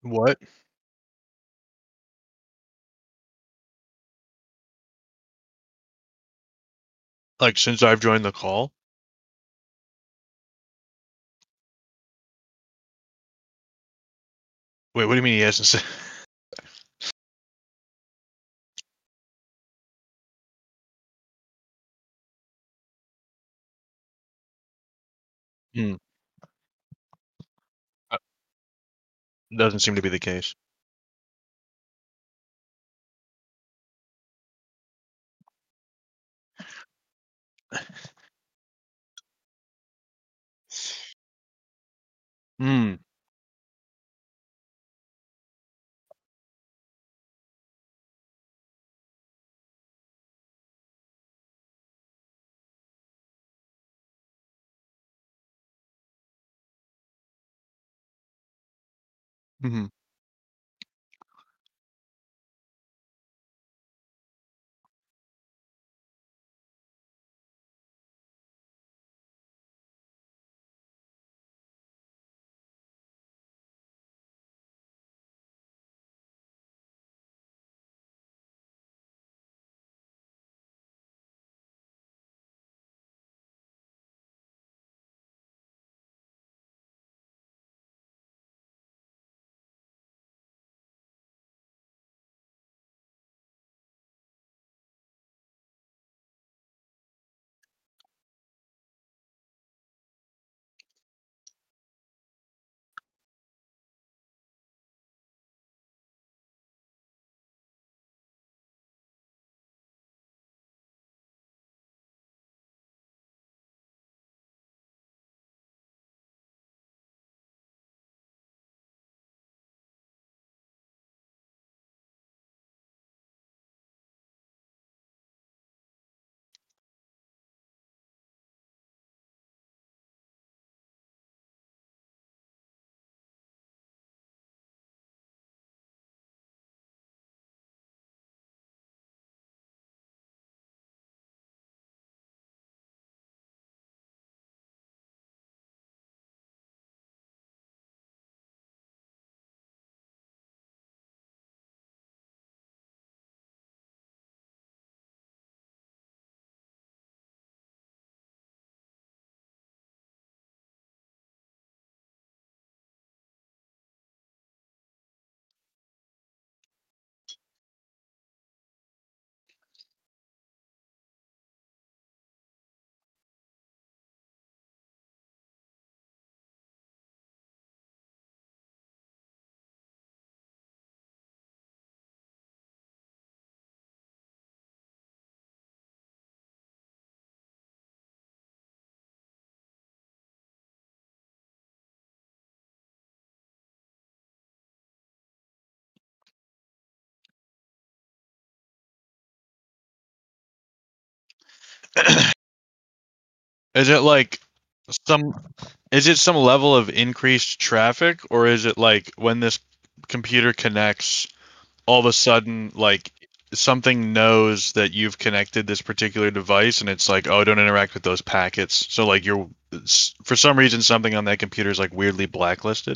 What? Like since I've joined the call? Wait, what do you mean he hasn't said? Hmm. uh, Doesn't seem to be the case. Hmm. Hmm. Is it like some is it some level of increased traffic, or is it like when this computer connects, all of a sudden like something knows that you've connected this particular device and it's like, oh, don't interact with those packets. So like you're for some reason something on that computer is like weirdly blacklisted.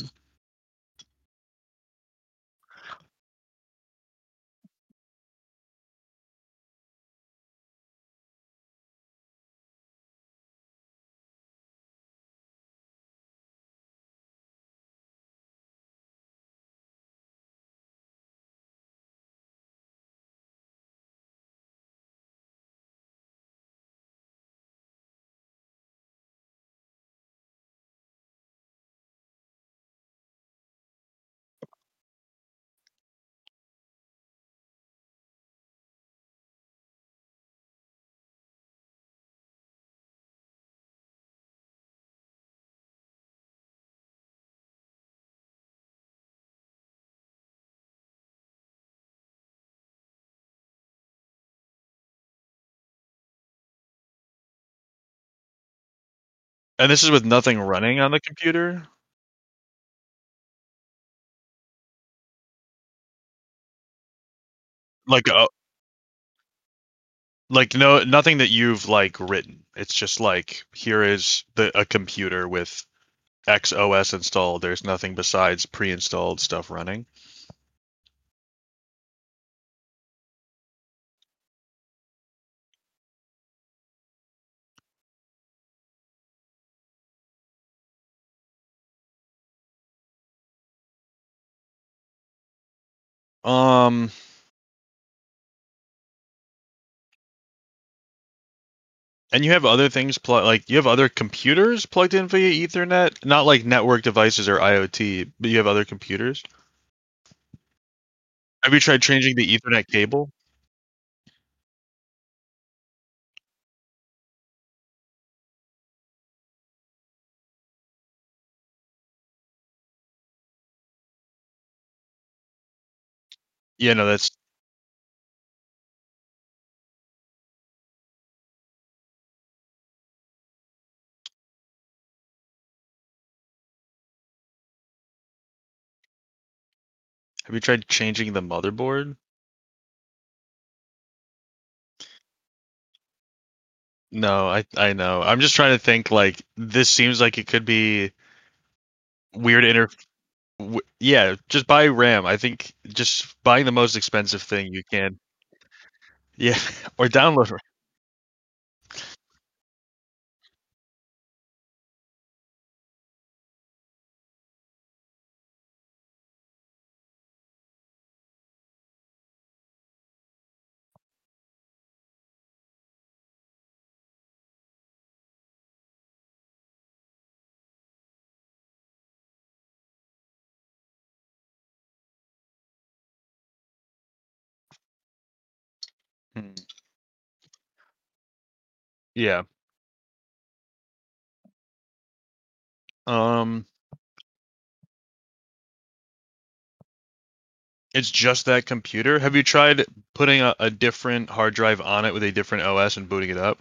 And this is with nothing running on the computer? Like like no, nothing that you've like written. It's just like here is a computer with XOS installed. There's nothing besides pre-installed stuff running. Um, and you have other things like you have other computers plugged in via Ethernet, not like network devices or IoT, but you have other computers. Have you tried changing the Ethernet cable? Yeah, no, that's. Have you tried changing the motherboard? No, I know. I'm just trying to think like this seems like it could be weird yeah, just buy RAM. I think just buying the most expensive thing you can. Yeah, or download. Hmm. Yeah. Um, it's just that computer. Have you tried putting a different hard drive on it with a different OS and booting it up?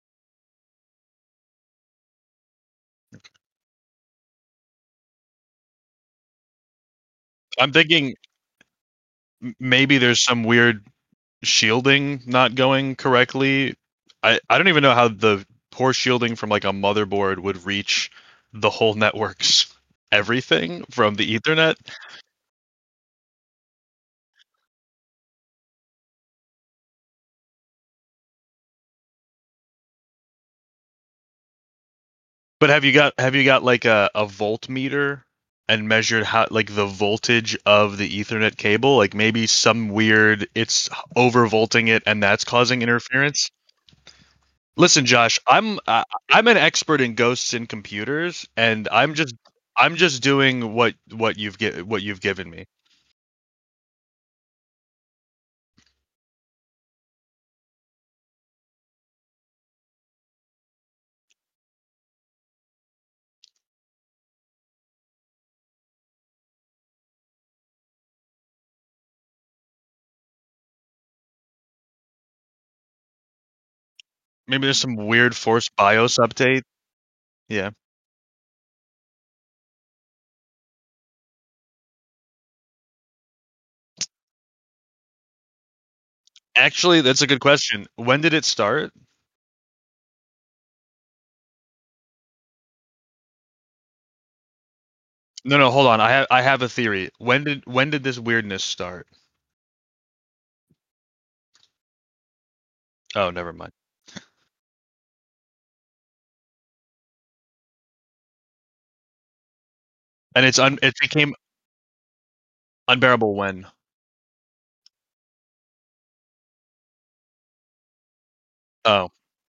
I'm thinking maybe there's some weird shielding not going correctly. I don't even know how the poor shielding from like a motherboard would reach the whole network's everything from the Ethernet. But have you got like a voltmeter and measured how like the voltage of the Ethernet cable? Like maybe some weird it's overvolting it and that's causing interference. Listen, Josh, I'm an expert in ghosts in computers, and I'm just doing what you've given me. Maybe there's some weird forced BIOS update. Yeah. Actually, that's a good question. When did it start? No, no, hold on. I have a theory. When did this weirdness start? Oh, never mind. And it became unbearable when. Oh,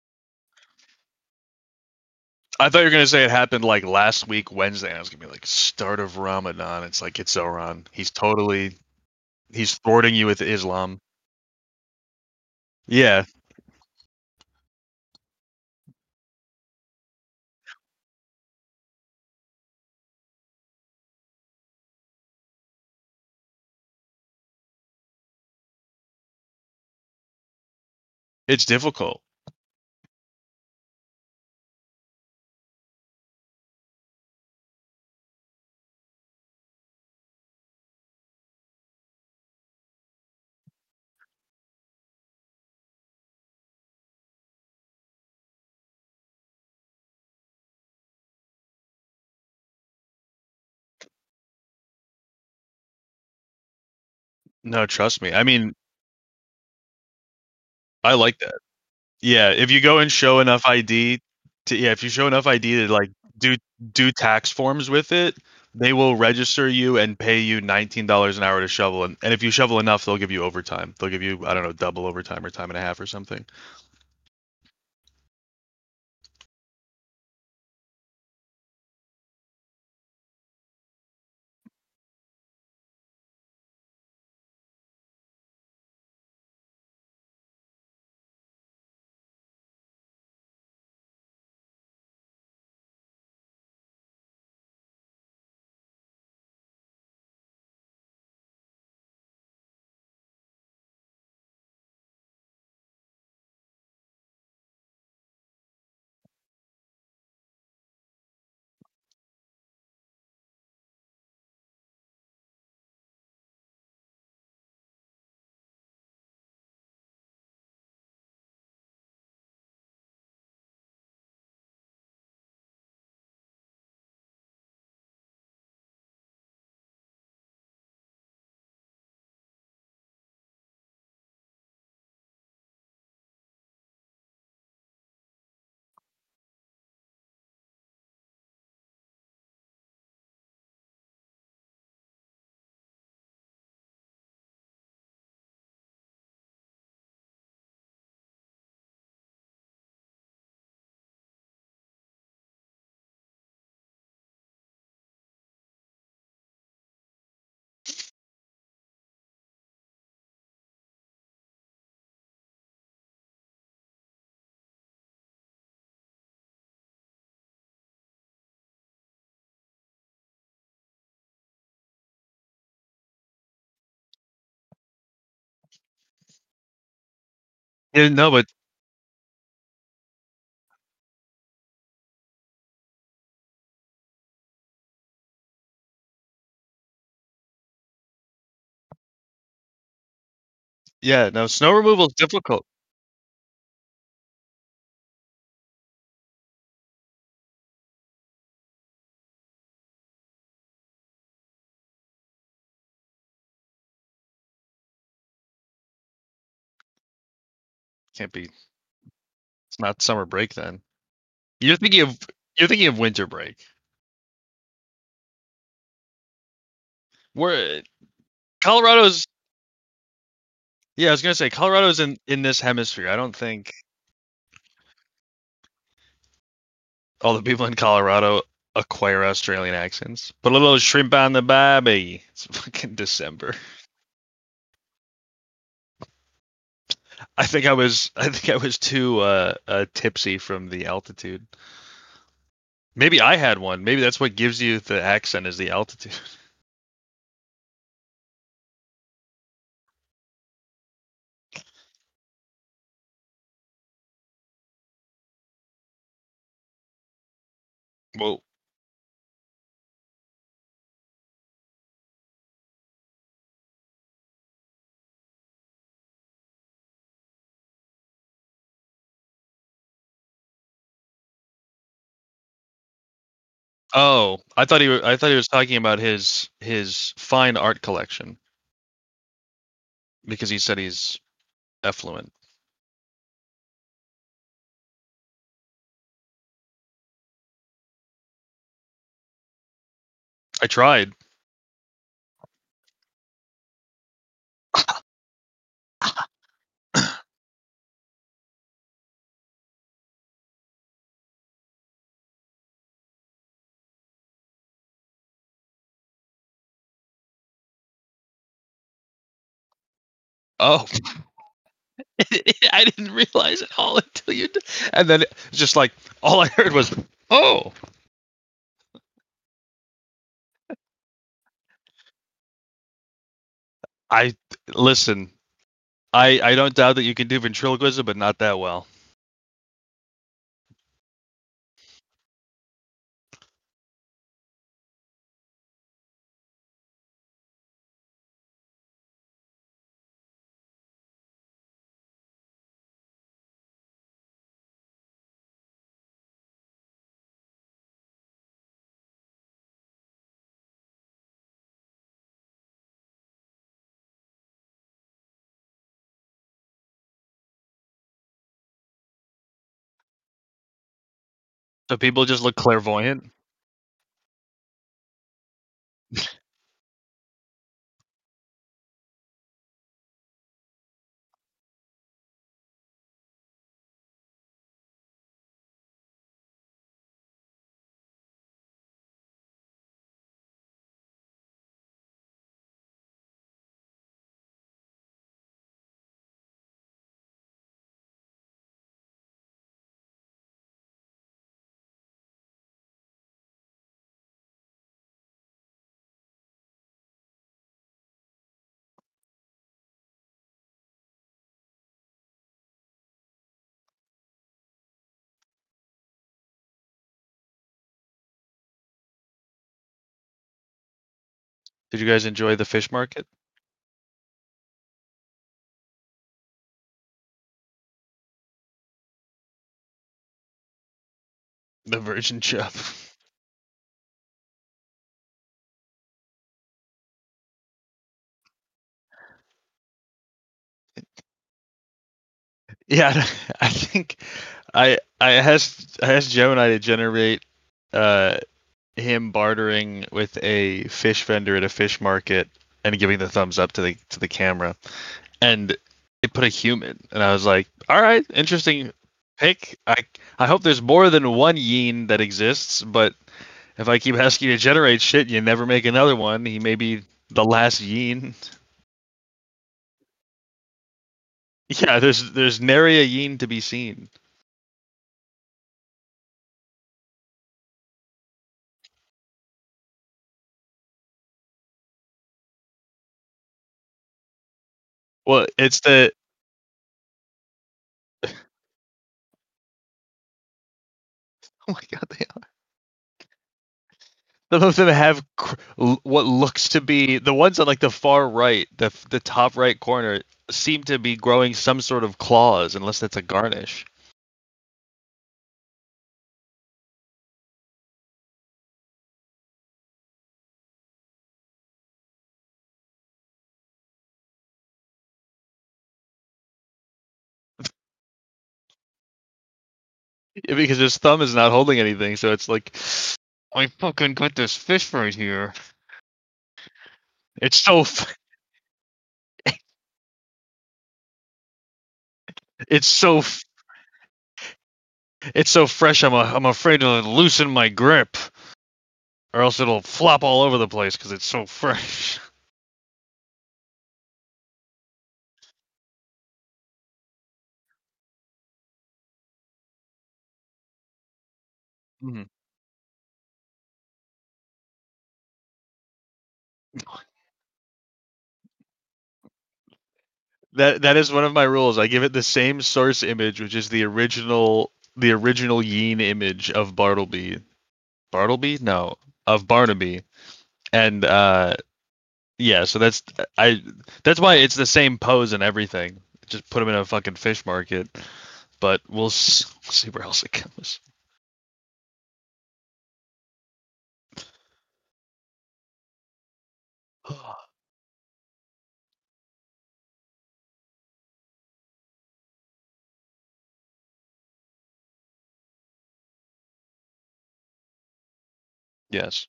I thought you were gonna say it happened like last week Wednesday. And I was gonna be like start of Ramadan. It's like it's Zoran. He's thwarting you with Islam. Yeah, it's difficult. No, trust me. I mean, I like that. Yeah, if you go and show enough ID if you show enough ID to like do do tax forms with it, they will register you and pay you $19 an hour to shovel. And if you shovel enough, they'll give you overtime. They'll give you, I don't know, double overtime or time and a half or something. Yeah, no, but yeah, no, snow removal is difficult. Can't be. It's not summer break then. You're thinking of you're thinking of winter break. Where Colorado's Yeah, I was gonna say Colorado's in this hemisphere. I don't think all the people in Colorado acquire Australian accents. Put a little shrimp on the barbie. It's fucking December. I think I was too tipsy from the altitude. Maybe I had one. Maybe that's what gives you the accent is the altitude. Well, oh, I thought he was talking about his fine art collection because he said he's effluent. I tried. Oh, I didn't realize it all until you did. And then it's just like all I heard was, "Oh, I listen. I don't doubt that you can do ventriloquism, but not that well." So people just look clairvoyant. Did you guys enjoy the fish market? The virgin chub. Yeah, I think I asked Gemini to generate uh him bartering with a fish vendor at a fish market and giving the thumbs up to the camera, and it put a human, and I was like, all right, interesting pick. I hope there's more than one Yin that exists, but if I keep asking you to generate shit, you never make another one. He may be the last Yin. Yeah, there's nary a Yin to be seen. Well, it's the oh my god, they some of them have what looks to be the ones on like the far right, the top right corner, seem to be growing some sort of claws, unless that's a garnish. Yeah, because his thumb is not holding anything, so it's like, I fucking got this fish right here. It's so it's so it's so fresh. I'm afraid to loosen my grip, or else it'll flop all over the place because it's so fresh. Mhm. That is one of my rules. I give it the same source image, which is the original Yeen image of Bartleby. Bartleby? No, of Barnaby. And yeah, so I that's why it's the same pose and everything. Just put him in a fucking fish market, but we'll see where else it goes. Yes.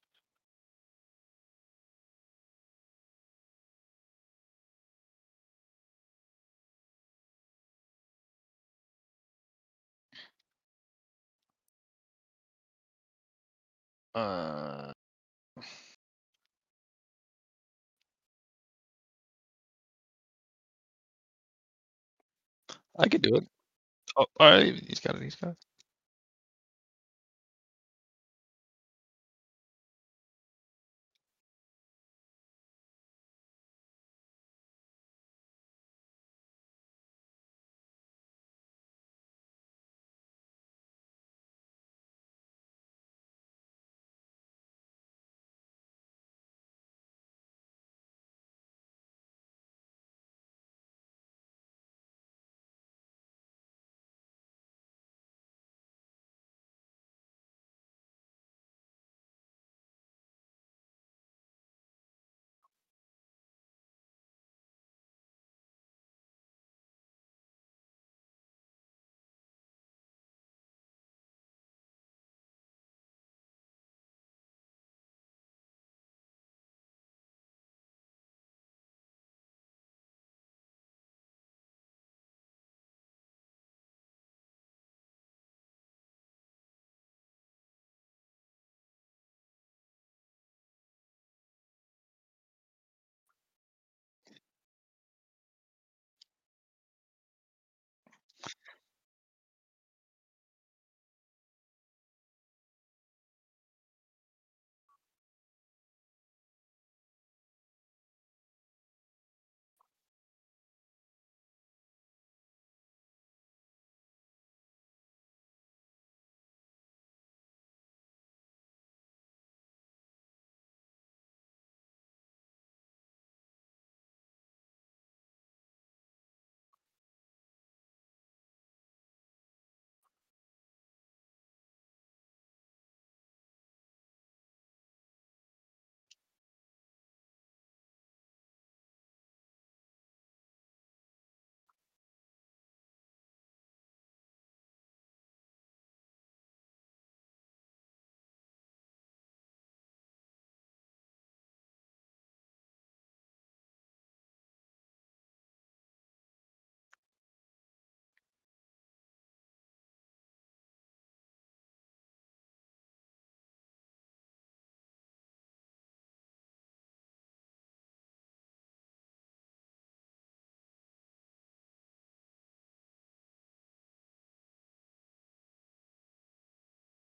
Uh, I could do it. Oh, all right, he's got it. He's got it.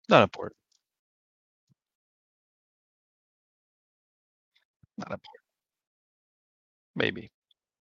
Not important. Not important. Maybe.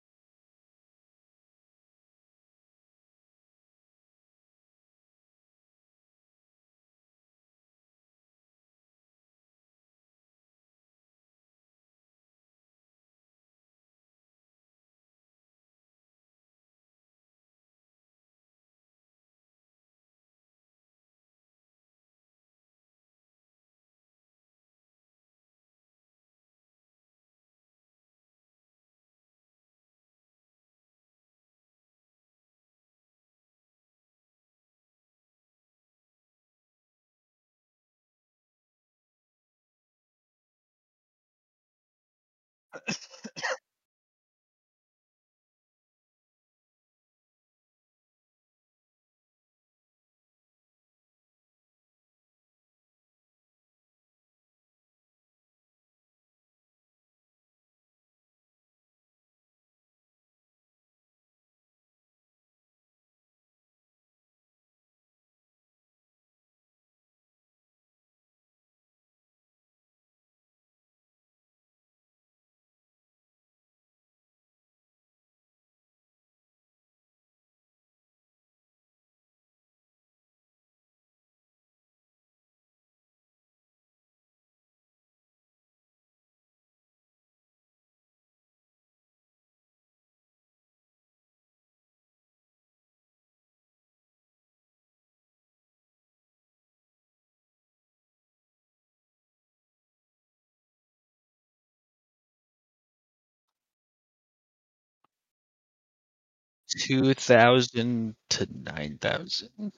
$2,000 to $9,000.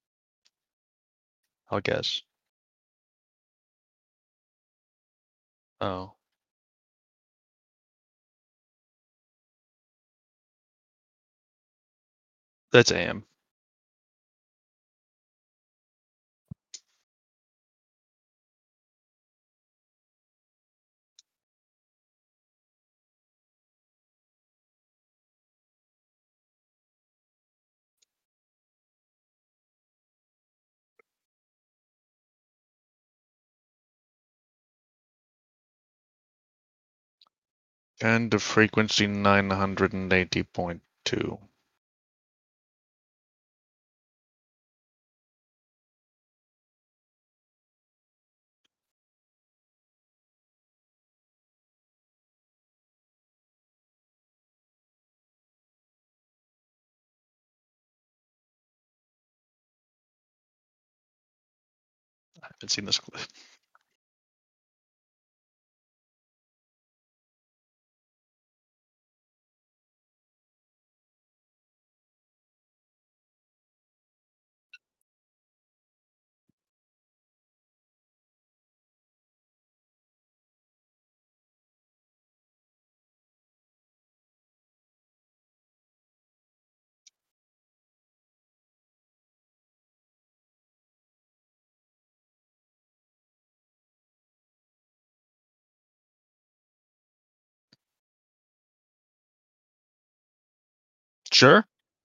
I'll guess. Oh, that's AM. And the frequency 980.2. I haven't seen this clip. Sure.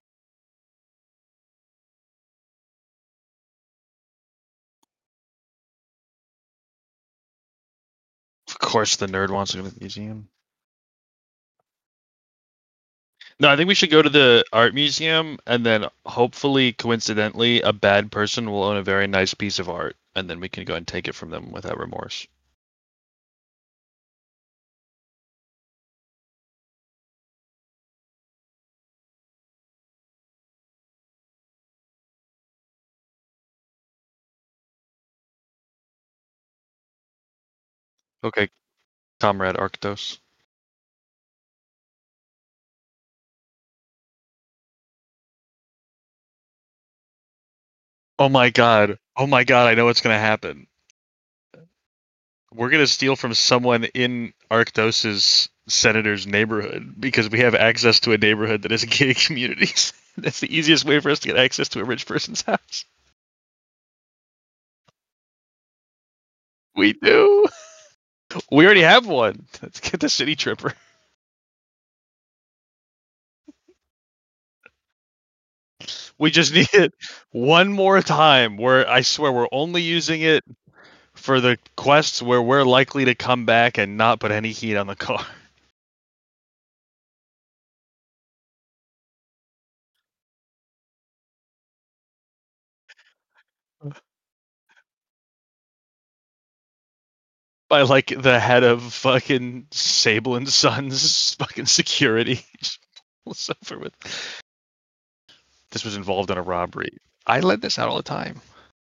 Of course, the nerd wants to go to the museum. No, I think we should go to the art museum, and then hopefully, coincidentally, a bad person will own a very nice piece of art, and then we can go and take it from them without remorse. Okay, Comrade Arctos. Oh my god. Oh my god, I know what's gonna happen. We're gonna steal from someone in Arctos's senator's neighborhood because we have access to a neighborhood that has gated communities. That's the easiest way for us to get access to a rich person's house. We do. We already have one. Let's get the city tripper. We just need it one more time where I swear we're only using it for the quests where we're likely to come back and not put any heat on the car. By like the head of fucking Sable and Sons fucking security. Just pulls over with. This was involved in a robbery. I let this out all the time.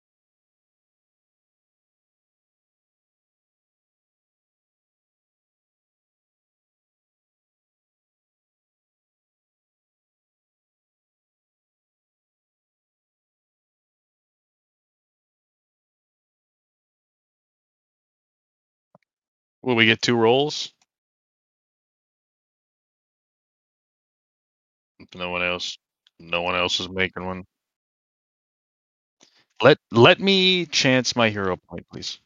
Will we get two rolls? No one else. No one else is making one. Let me chance my hero point, please.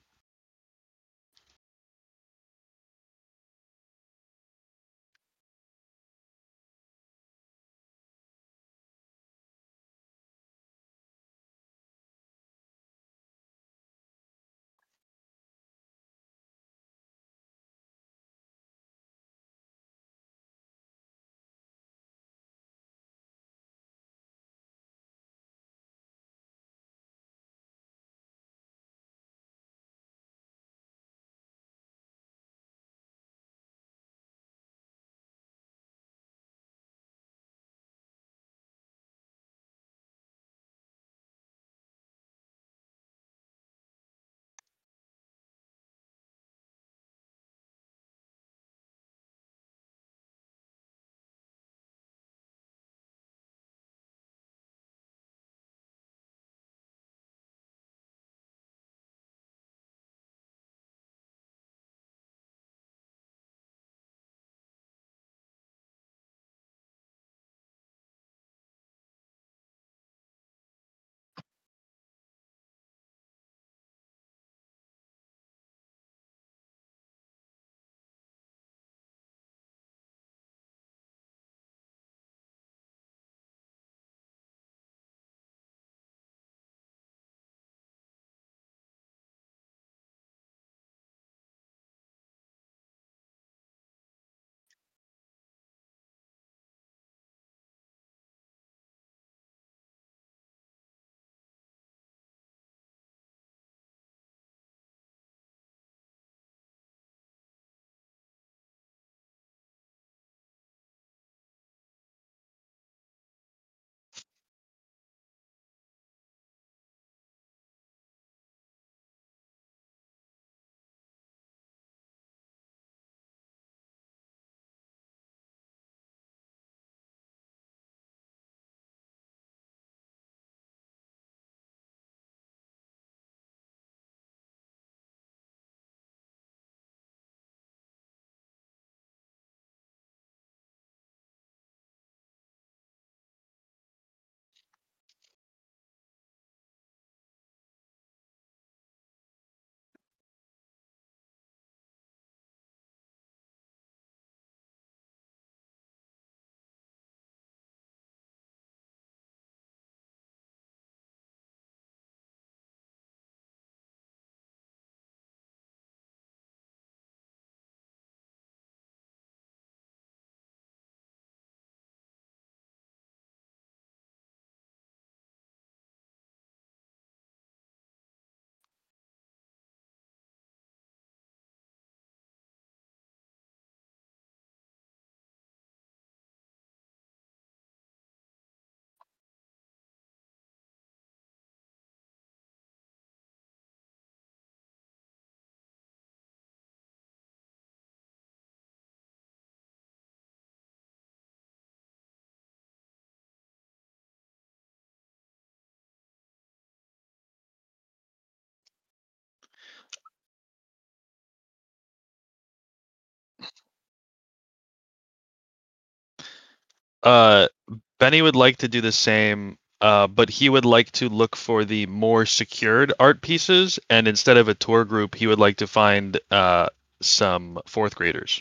Uh, Benny would like to do the same, but he would like to look for the more secured art pieces, and instead of a tour group, he would like to find some fourth graders.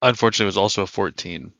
Unfortunately, it was also a 14.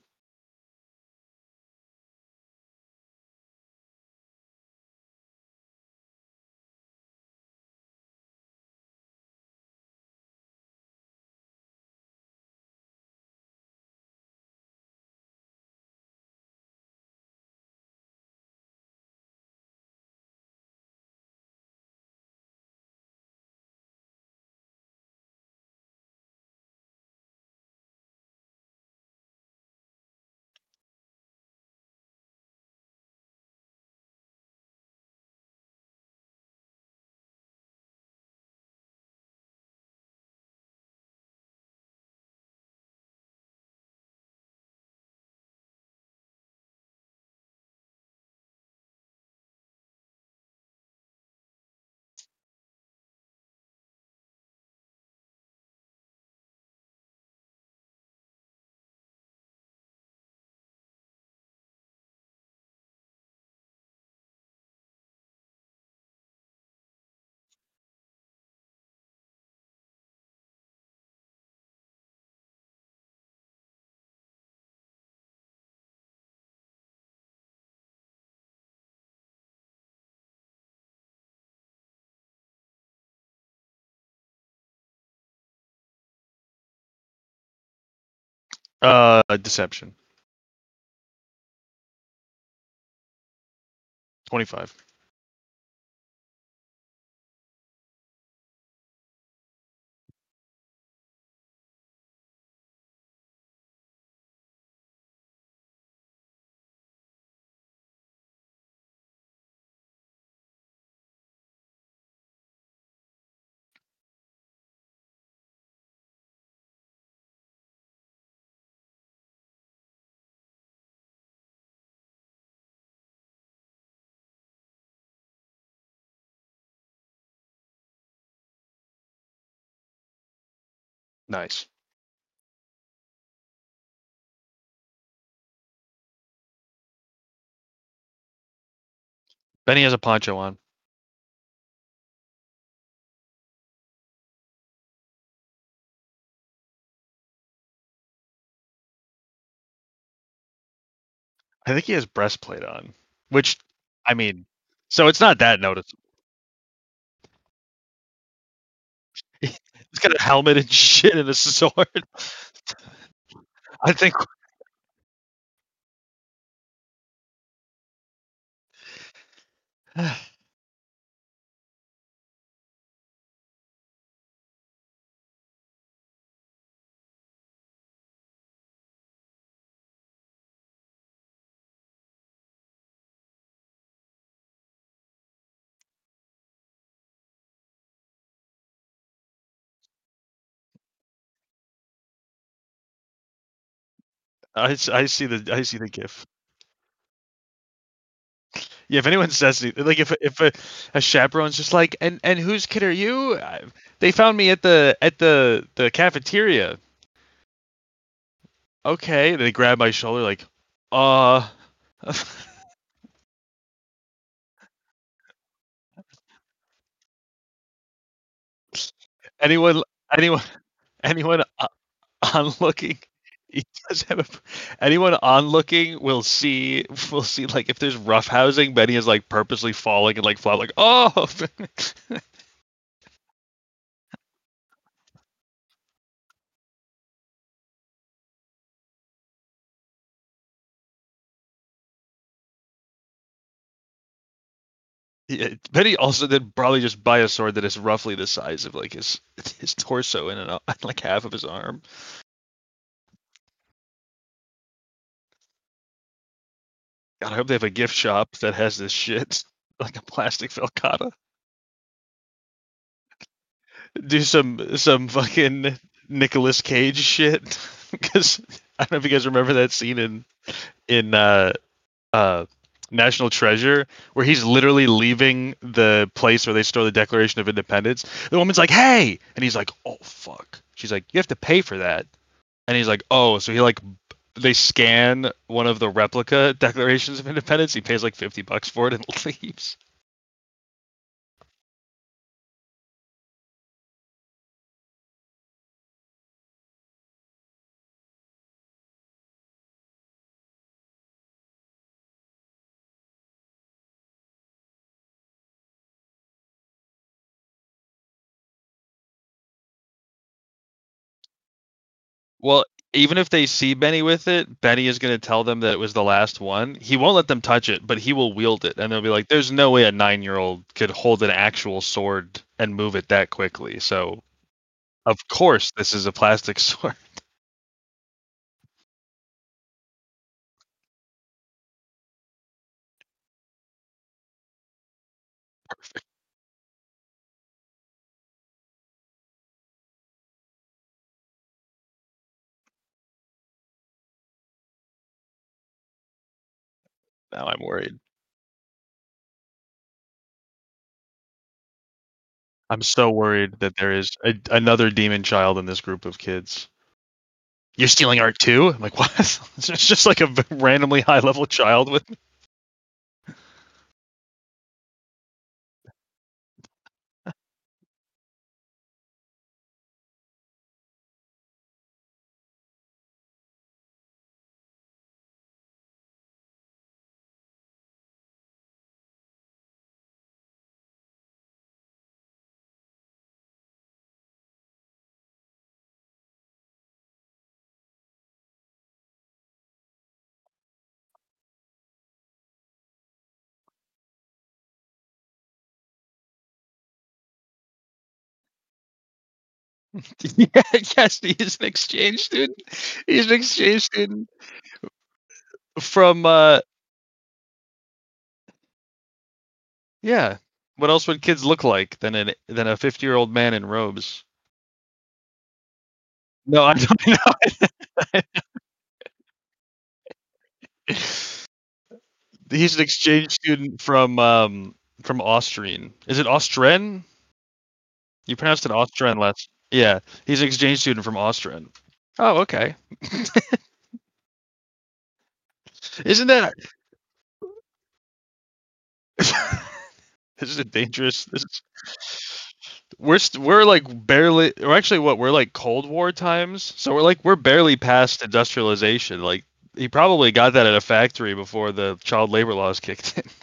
Deception. 25. Nice. Benny has a poncho on. I think he has breastplate on, which, I mean, so it's not that noticeable. He's got a helmet and shit and a sword. I think I see the gif. Yeah, if anyone says like if a chaperone's just like and whose kid are you? They found me at the cafeteria. Okay, they grab my shoulder like, uh, anyone anyone anyone on looking. He does have anyone on looking will see like if there's rough housing, Benny is like purposely falling and like flat like oh. Yeah, Benny also did probably just buy a sword that is roughly the size of like his torso and like half of his arm. God, I hope they have a gift shop that has this shit like a plastic Velcata. Do some fucking Nicolas Cage shit because I don't know if you guys remember that scene in uh National Treasure where he's literally leaving the place where they store the Declaration of Independence. The woman's like, "Hey," and he's like, "Oh fuck." She's like, "You have to pay for that," and he's like, "Oh," so he like they scan one of the replica Declarations of Independence. He pays like $50 for it and leaves. Well, even if they see Benny with it, Benny is going to tell them that it was the last one. He won't let them touch it, but he will wield it, and they'll be like, "There's no way a 9-year-old could hold an actual sword and move it that quickly." So, of course, this is a plastic sword. Now I'm worried. I'm so worried that there is another demon child in this group of kids. You're stealing art too? I'm like, what? It's just like a randomly high level child with. Yeah, yes, he's an exchange student. He's an exchange student from yeah. What else would kids look like than a 50-year-old man in robes? No, I don't know. He's an exchange student from Austrian. Is it Austrian? You pronounced it Austrian last. Yeah, he's an exchange student from Austrian. Oh, okay. Isn't that this is a dangerous this is we're like barely or actually what we're like Cold War times. So we're barely past industrialization. Like he probably got that at a factory before the child labor laws kicked in.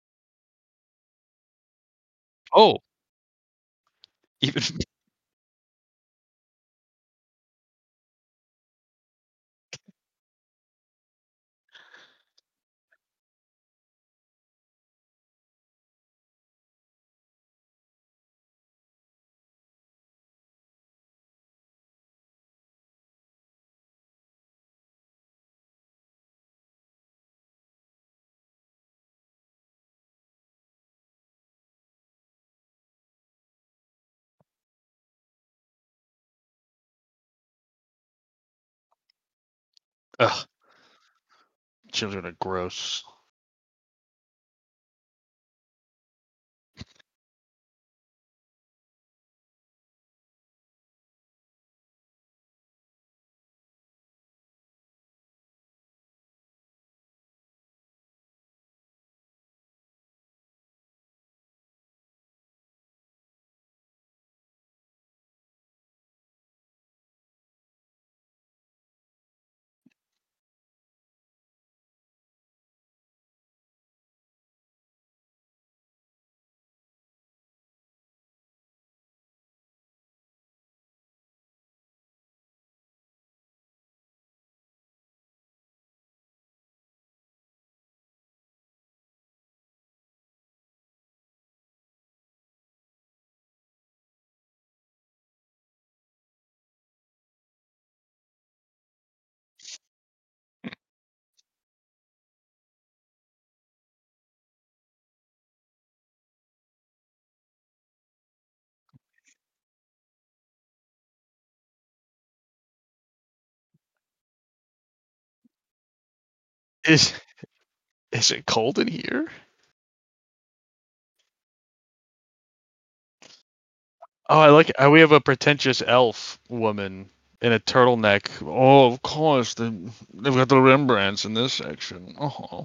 Oh, even ugh, children are gross. Is is it cold in here? Oh, I like we have a pretentious elf woman in a turtleneck. Oh, of course, they've got the Rembrandts in this section. Oh,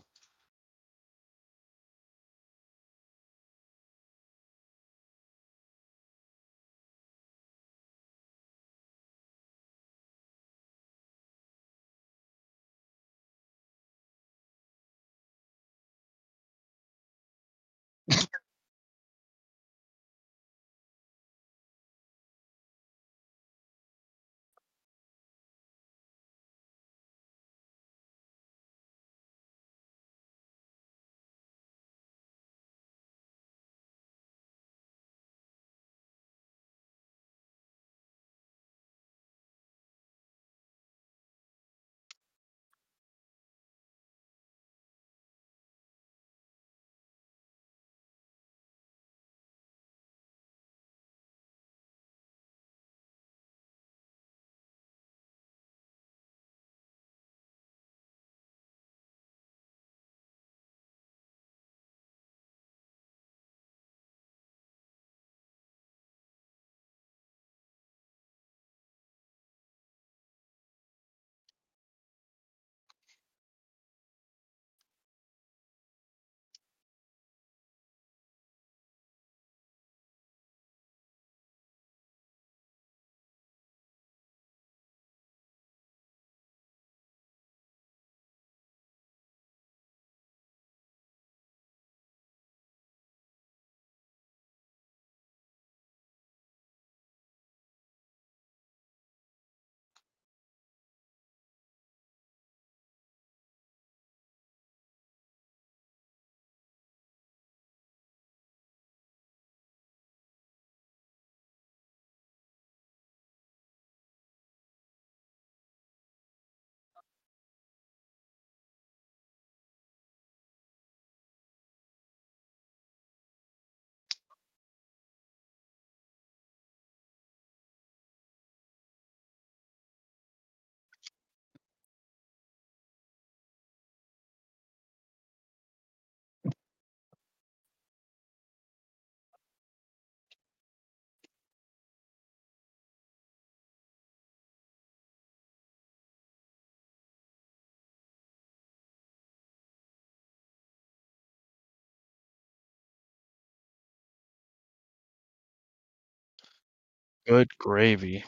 Good gravy.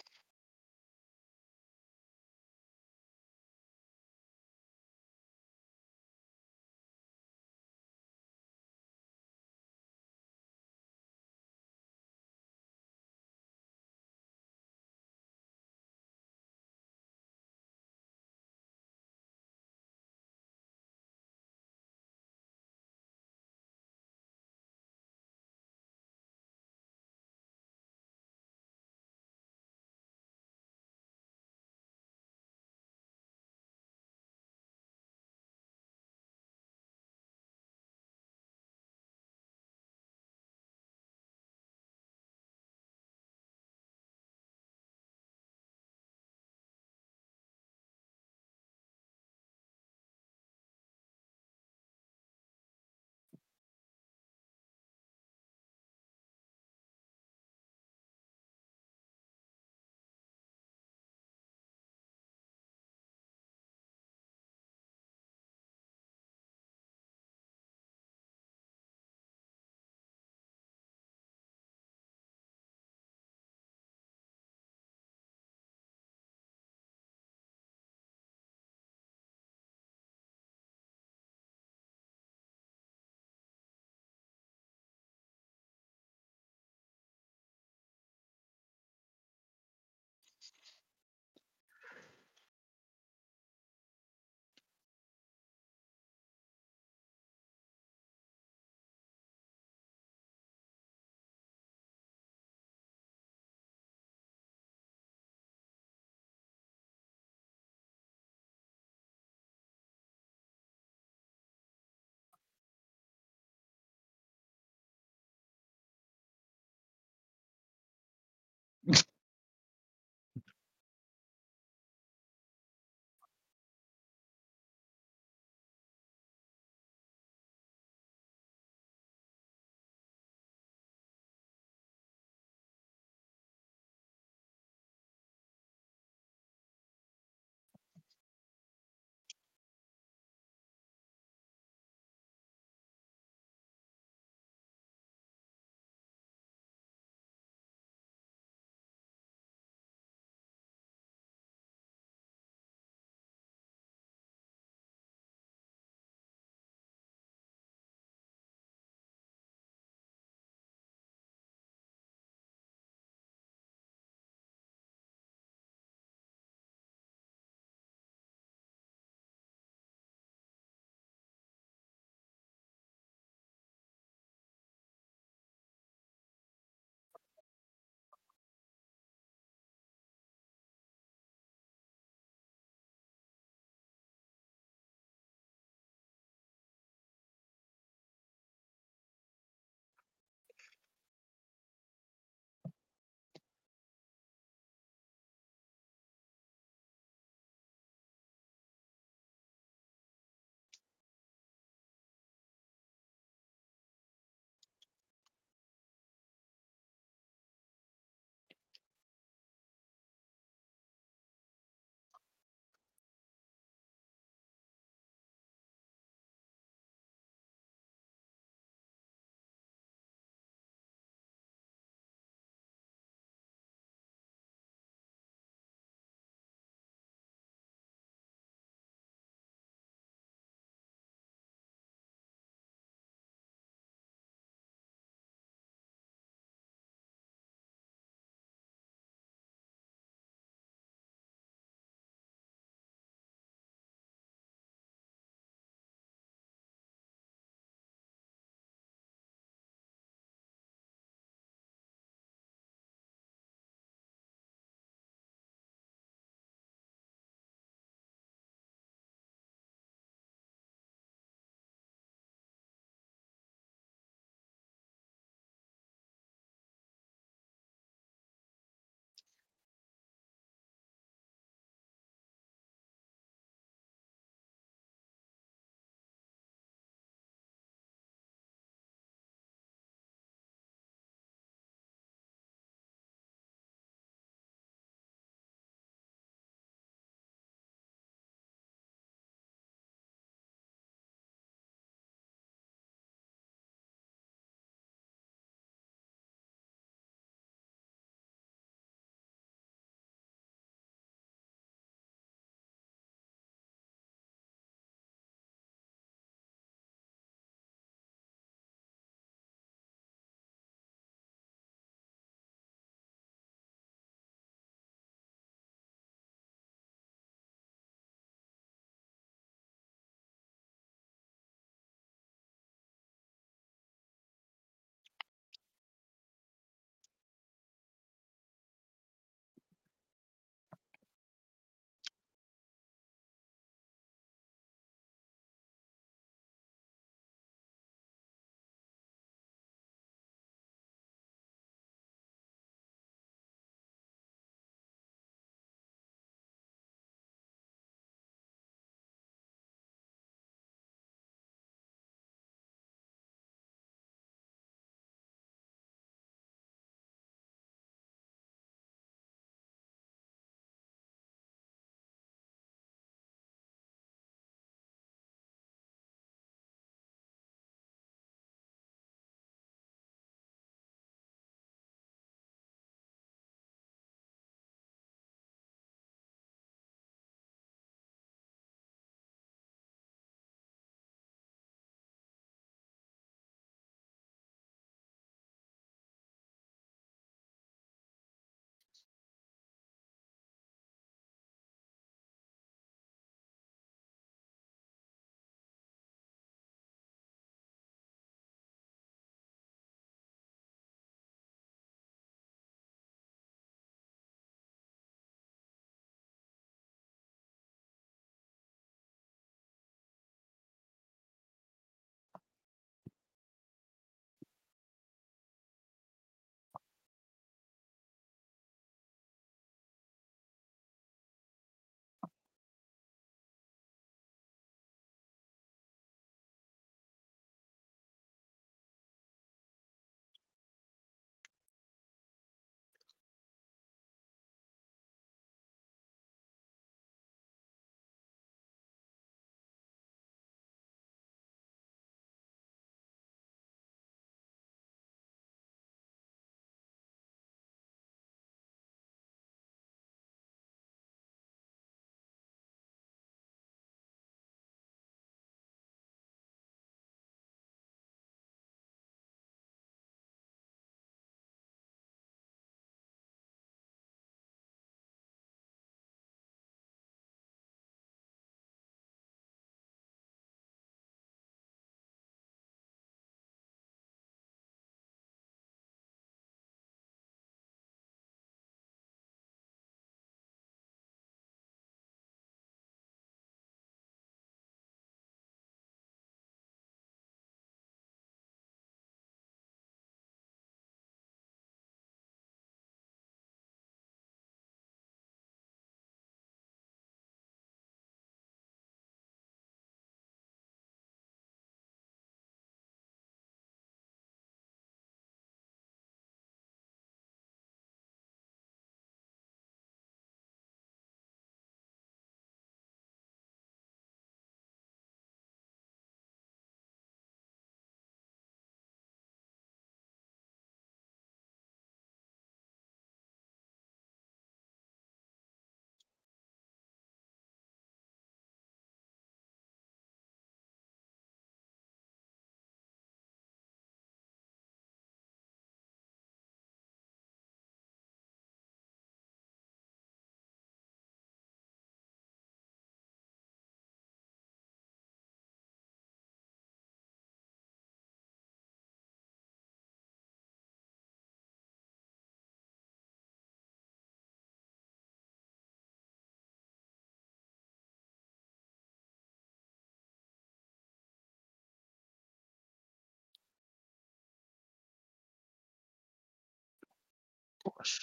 course.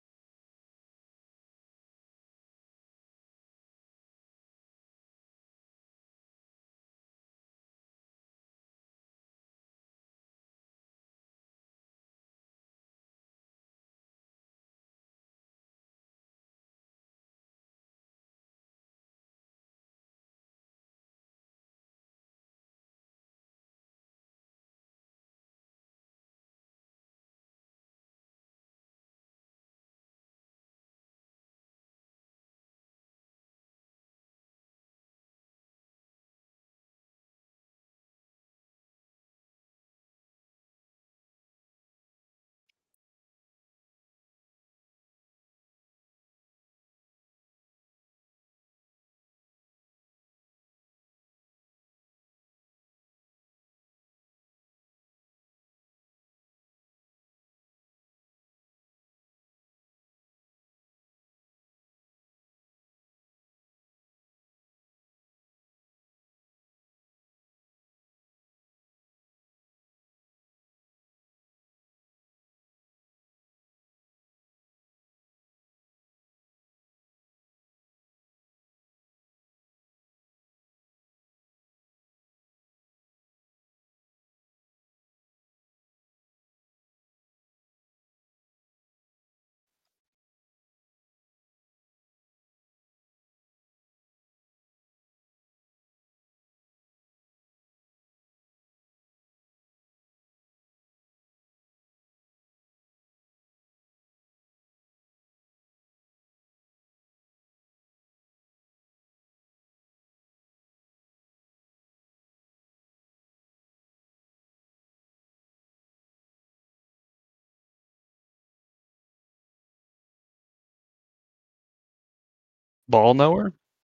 Ball knower?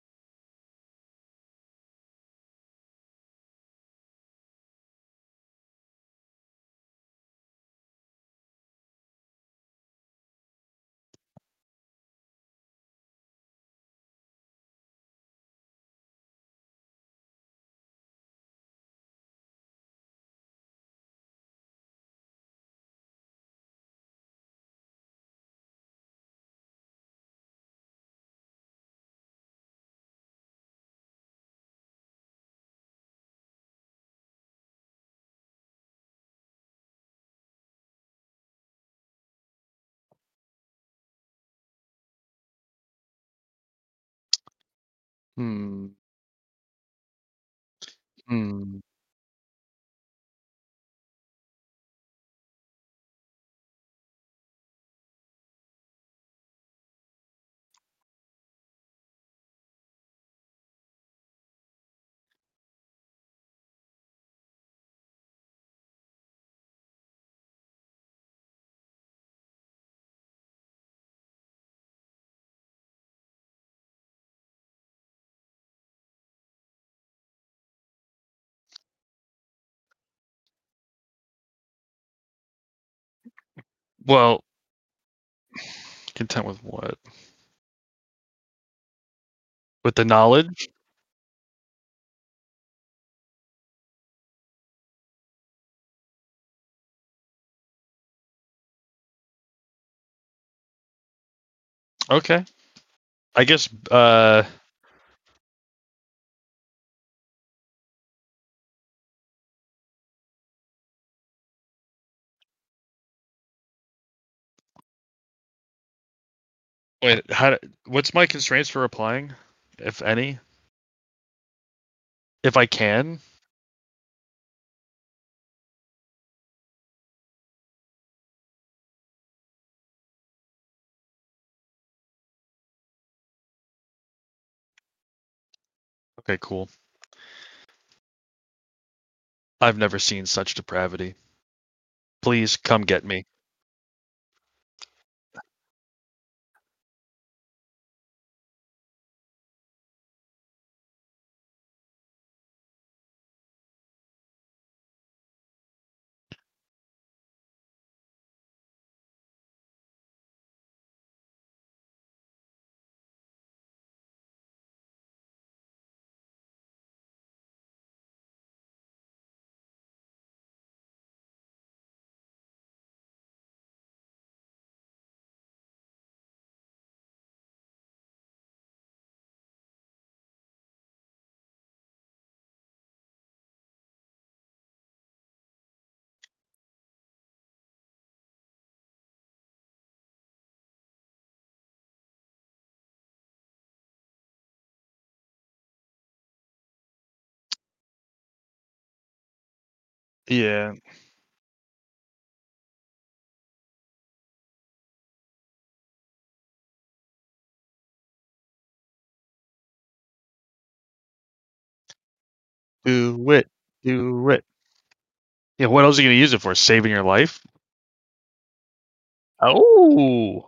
Hmm. Hmm. Well, content with what? With the knowledge? Okay. I guess wait, what's my constraints for replying, if any? If I can? Okay, cool. I've never seen such depravity. Please come get me. Yeah. Do it. Do it. Yeah, what else are you gonna use it for? Saving your life? Oh.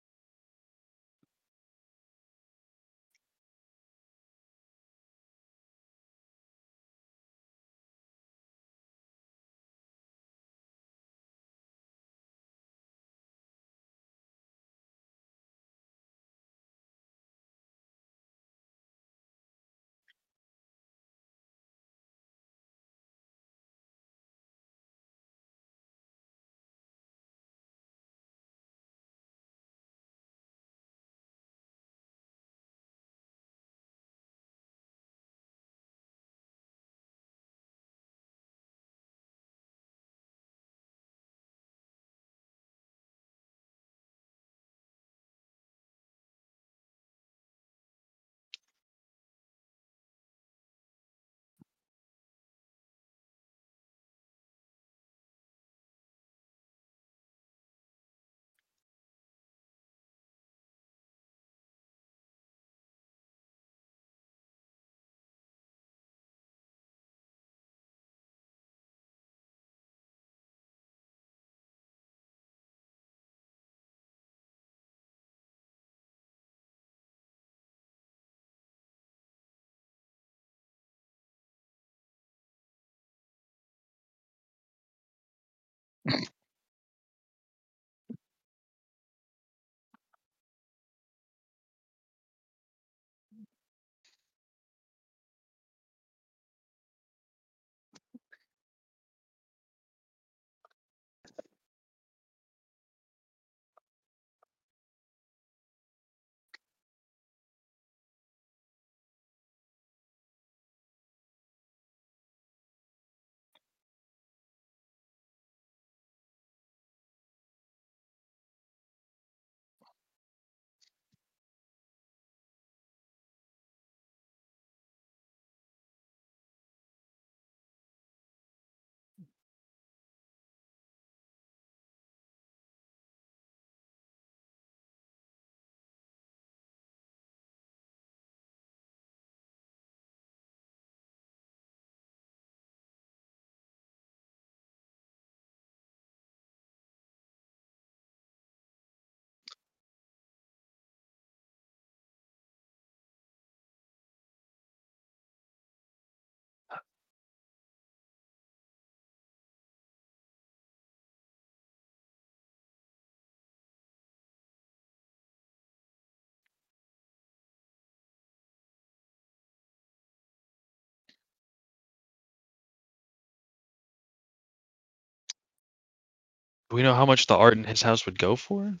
Do we know how much the art in his house would go for?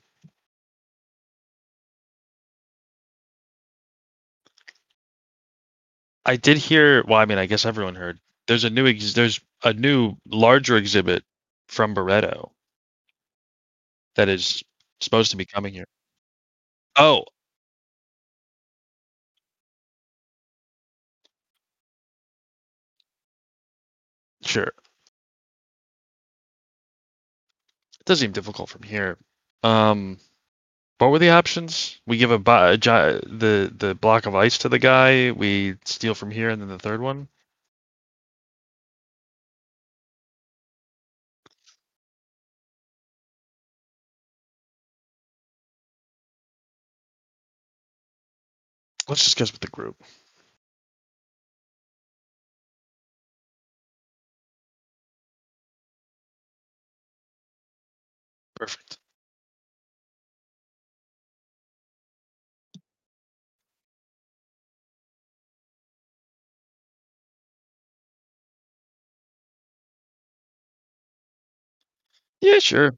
I did hear, well, I mean, I guess everyone heard. There's a new larger exhibit from Barreto that is supposed to be coming here. Oh, sure. It does seem difficult from here. Um, what were the options? We give the block of ice to the guy, we steal from here, and then the third one? Let's just guess with the group. Perfect. Yeah, sure.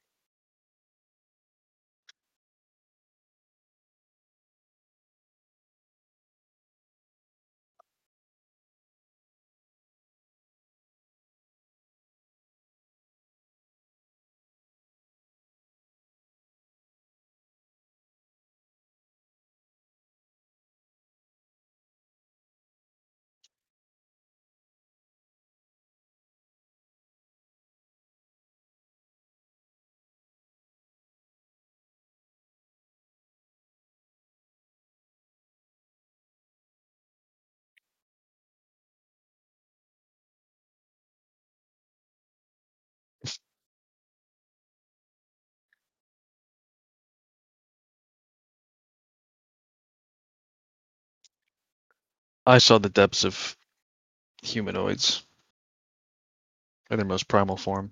I saw the depths of humanoids in their most primal form.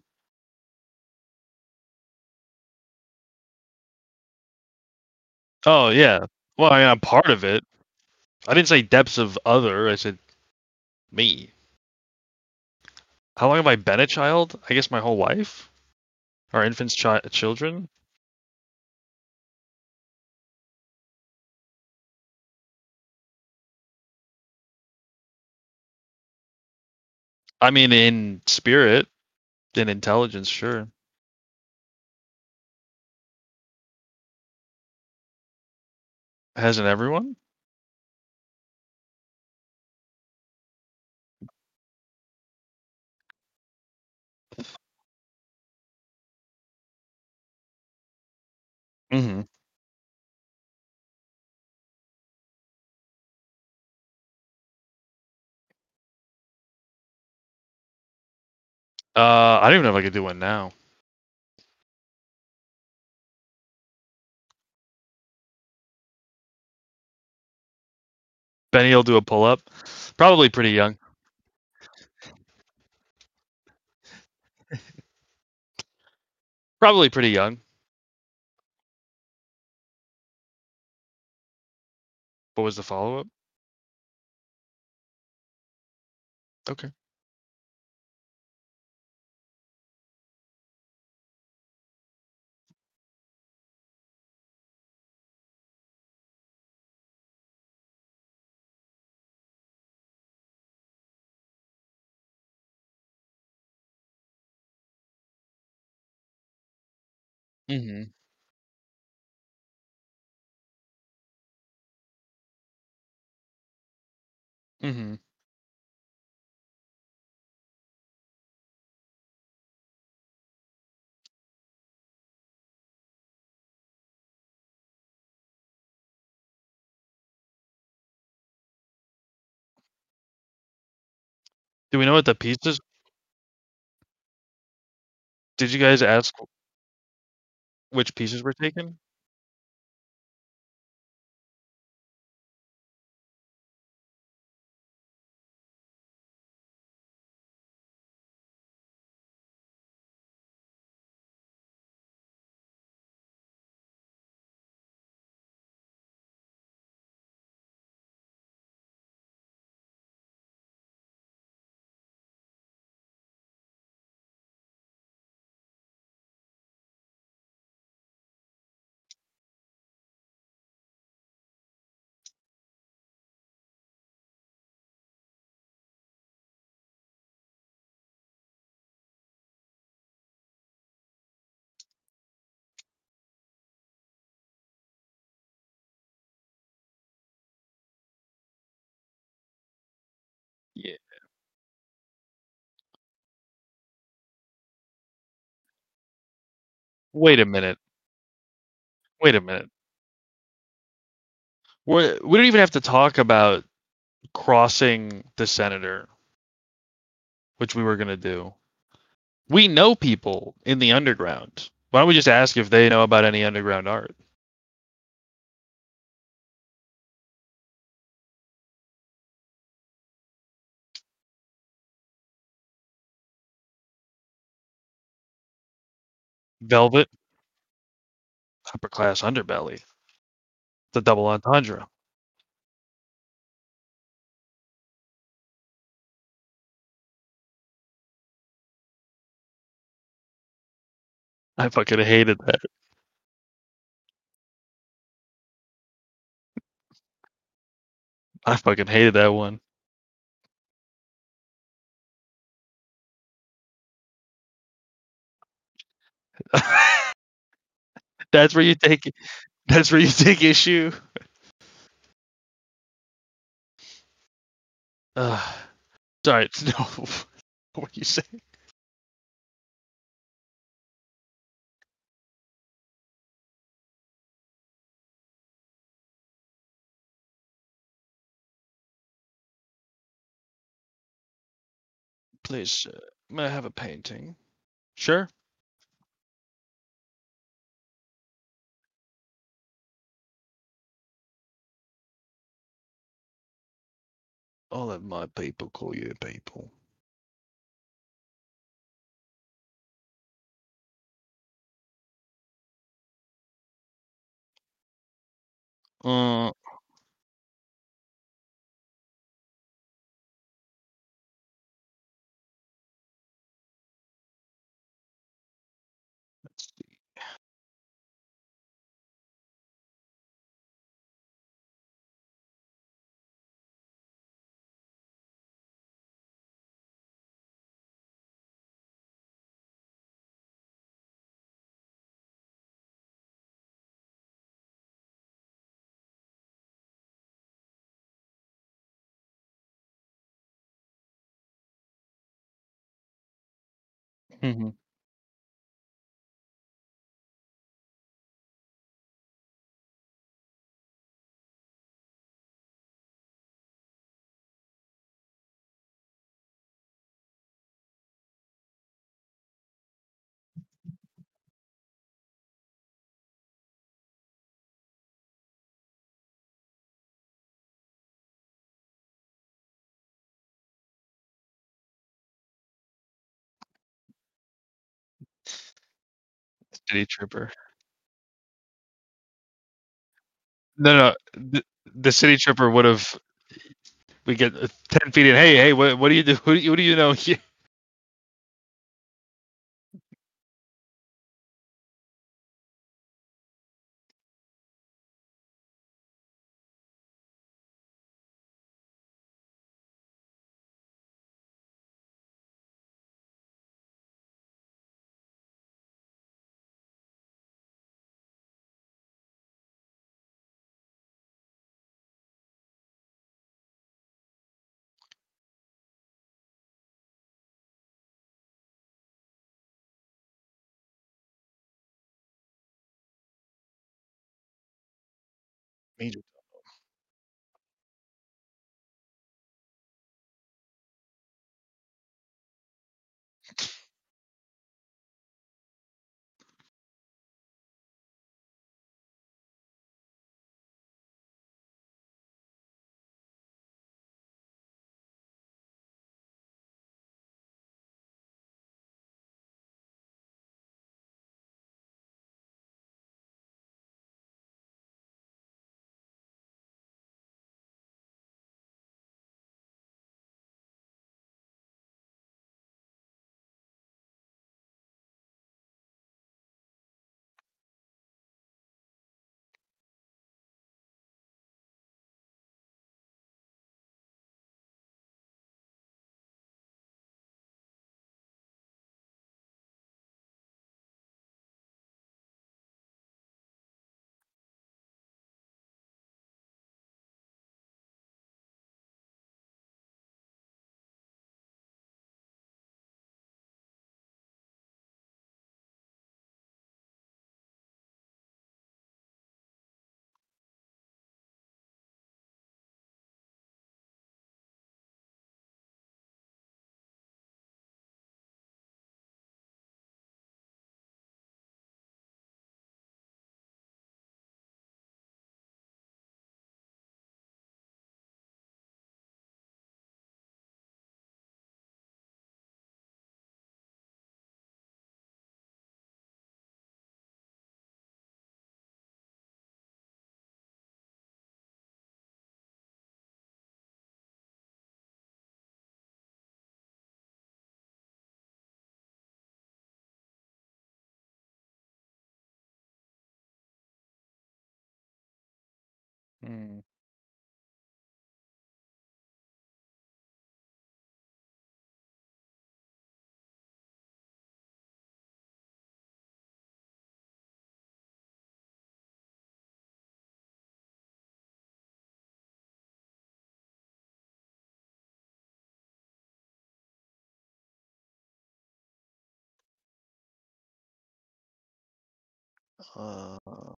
Oh yeah. Well, I mean, I'm part of it. I didn't say depths of other. I said me. How long have I been a child? I guess my whole life. Our infants, children. I mean, in spirit, in intelligence, sure. Hasn't everyone? Hmm. I don't even know if I could do one now. Benny will do a pull up. Probably pretty young. Probably pretty young. What was the follow up? Okay. Hmm. Hmm. Do we know what the pieces? Did you guys ask which pieces were taken? Yeah. Wait a minute. Wait a minute. We don't even have to talk about crossing the senator, which we were gonna do. We know people in the underground. Why don't we just ask if they know about any underground art? Velvet, upper class underbelly. The double entendre. I fucking hated that. I fucking hated that one. That's where you take that's where you take issue. Sorry, no. What were you saying? Please, may I have a painting? Sure. I'll let my people call you people. Uh, let's see. Mhm. City Trooper. No, no, the City Trooper would have. We get 10 feet in. Hey, hey, what do you do? What do you know here? Major. Hmm. Uh,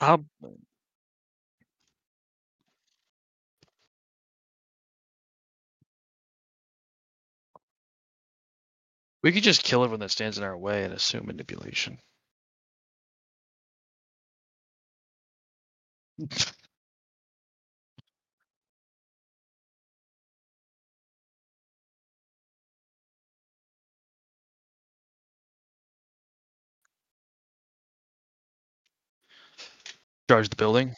How we could just kill everyone that stands in our way and assume manipulation. Charge the building.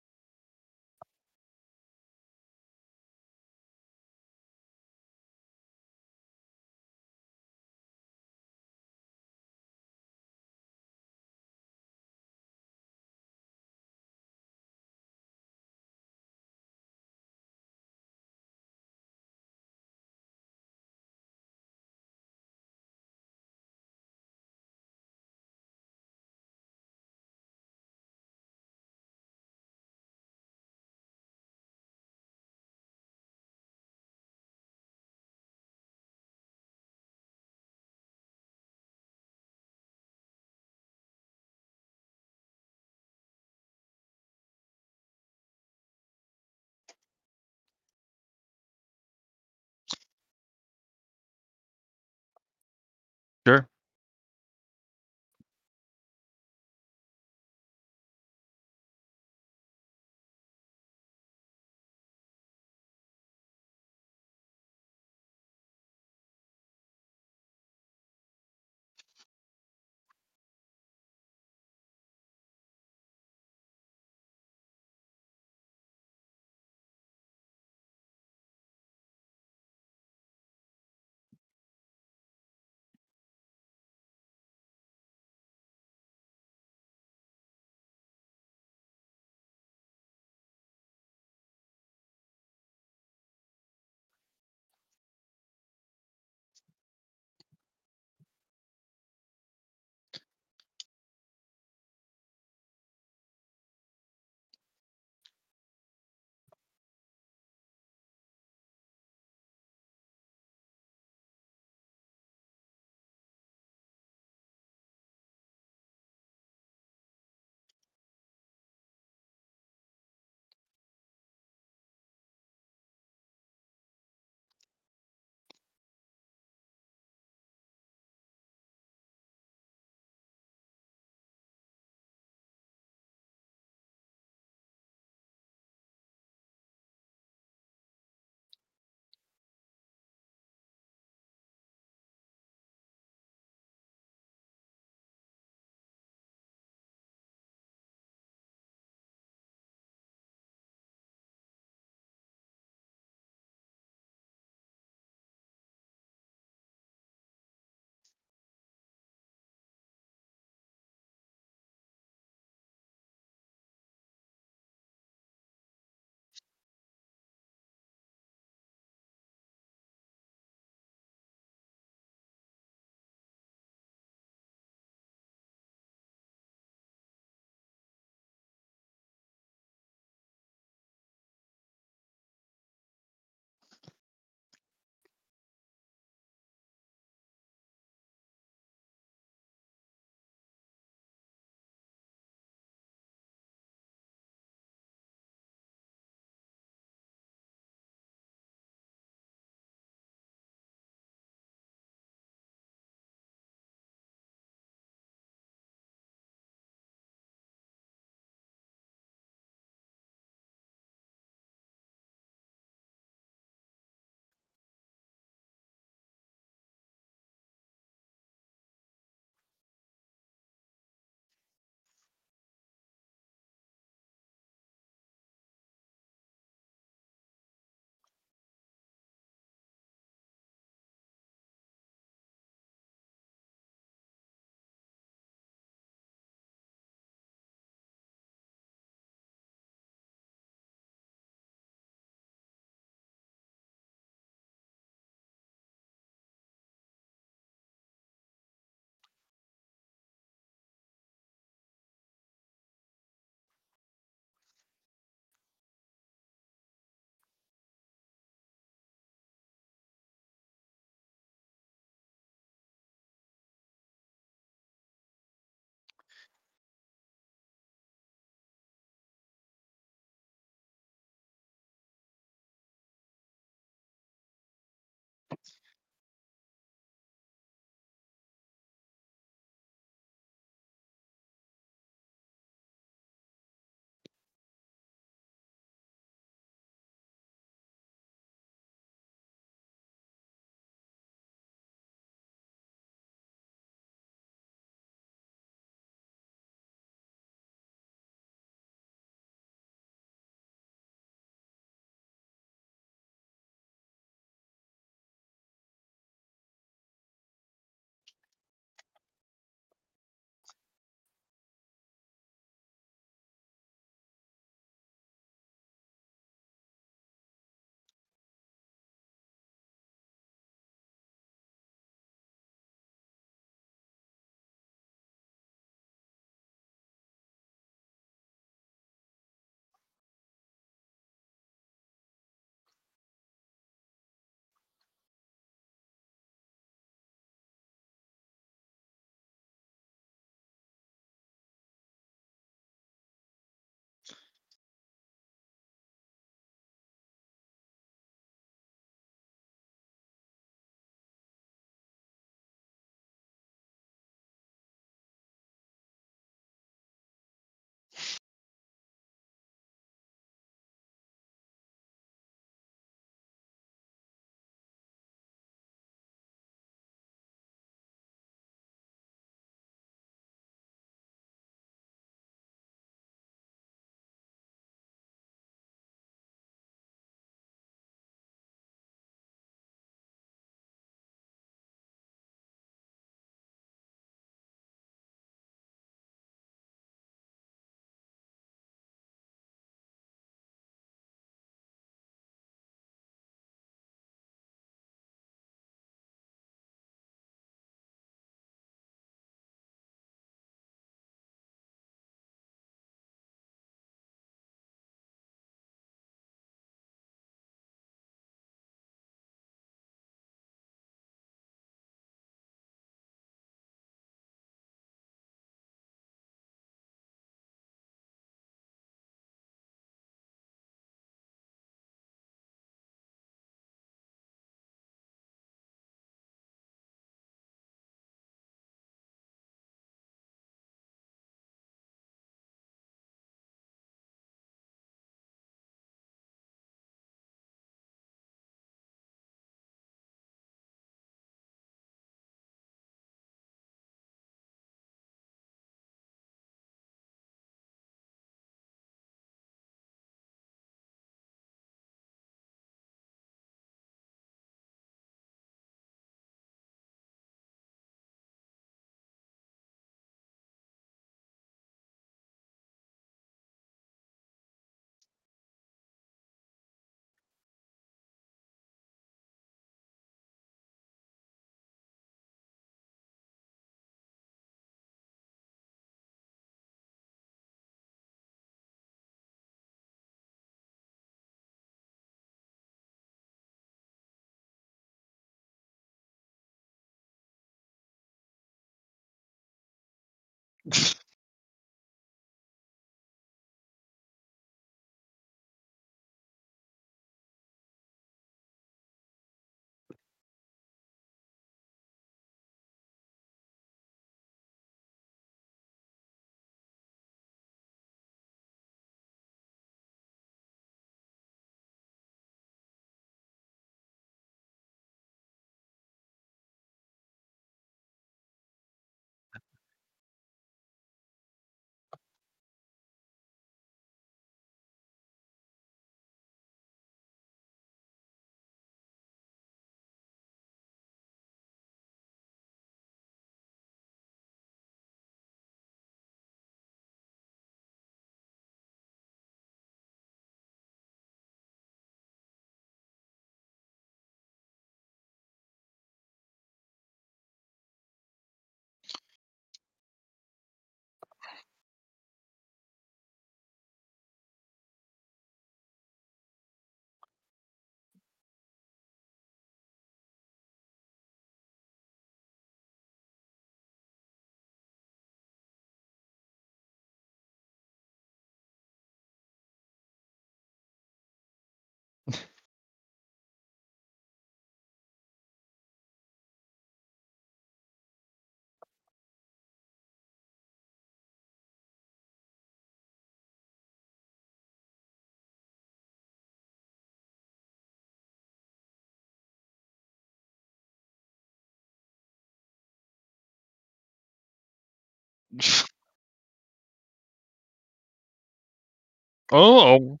Oh,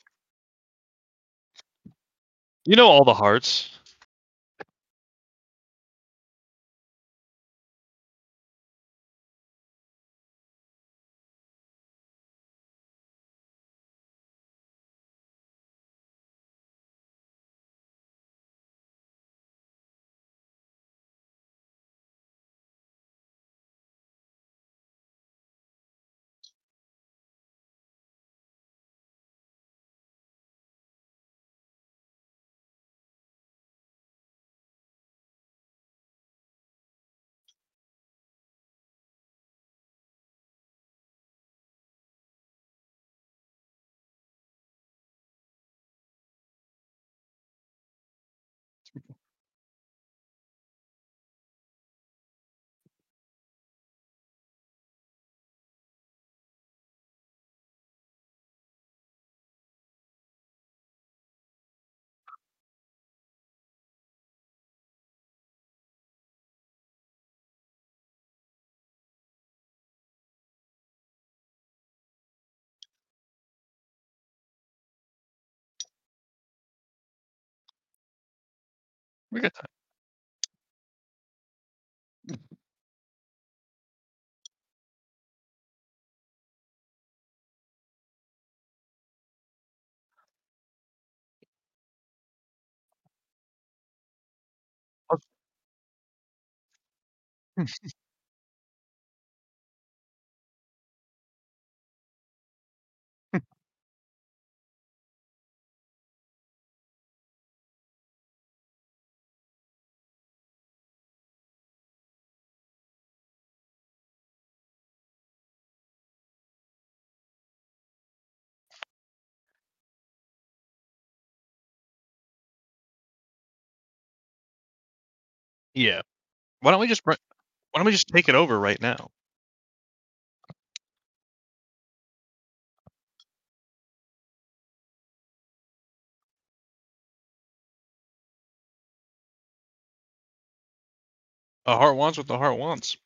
you know all the hearts. We got time. Yeah. Why don't we just why don't we just take it over right now? A heart wants what the heart wants.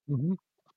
Hmm.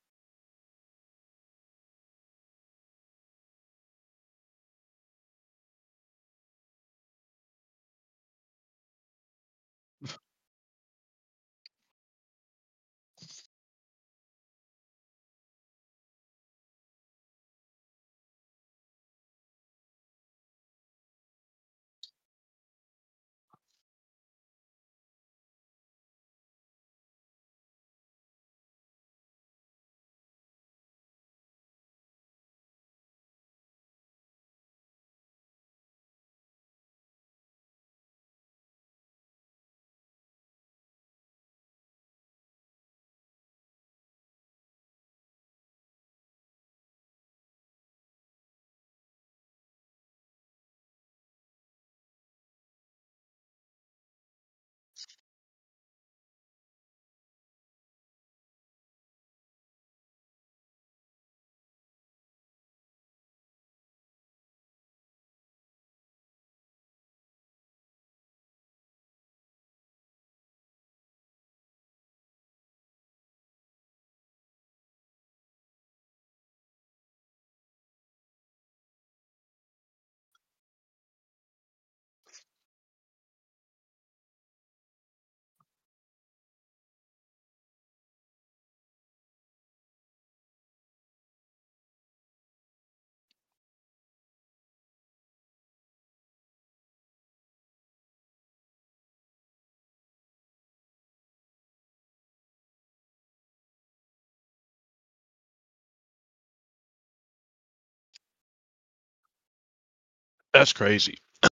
That's crazy.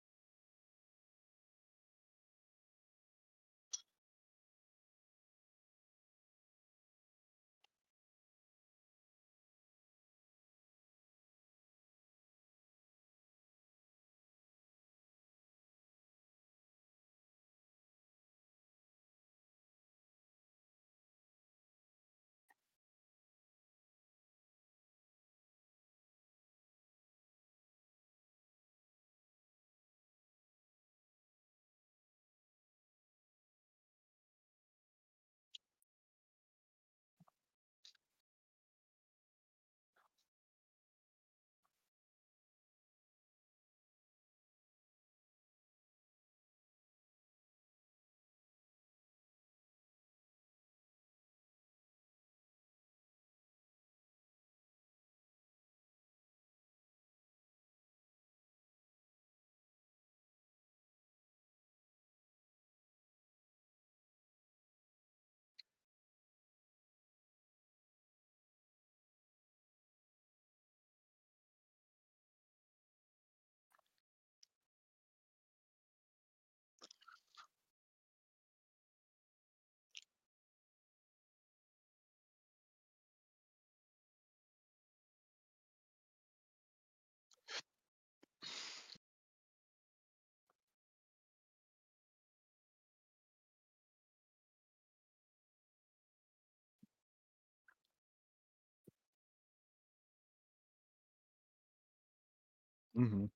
Hmm.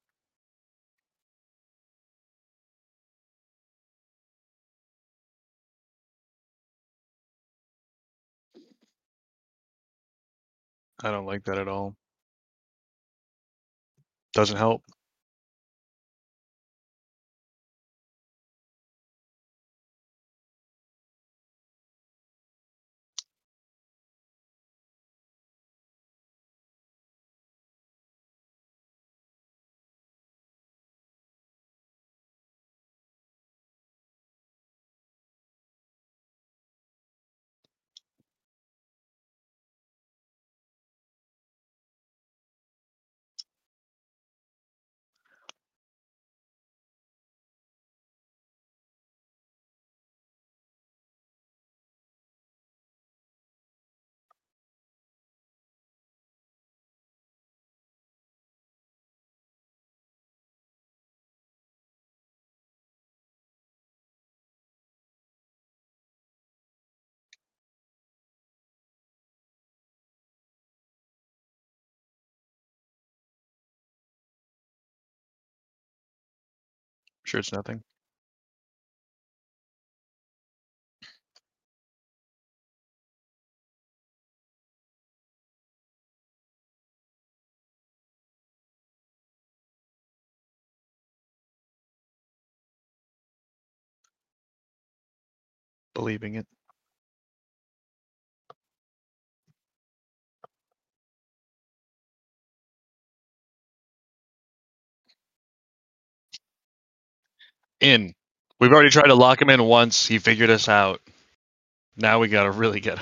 I don't like that at all. Doesn't help. Sure, it's nothing. believing it. In. We've already tried to lock him in once. He figured us out. Now we gotta really get him.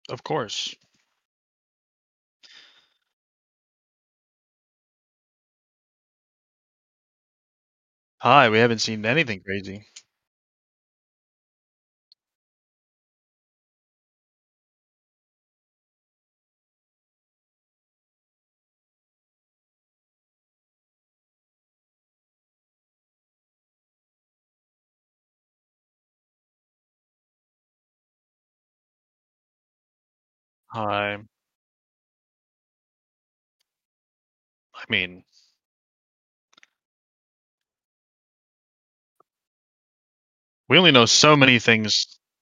Of course. Hi, we haven't seen anything crazy. Hi. I mean, we only know so many things.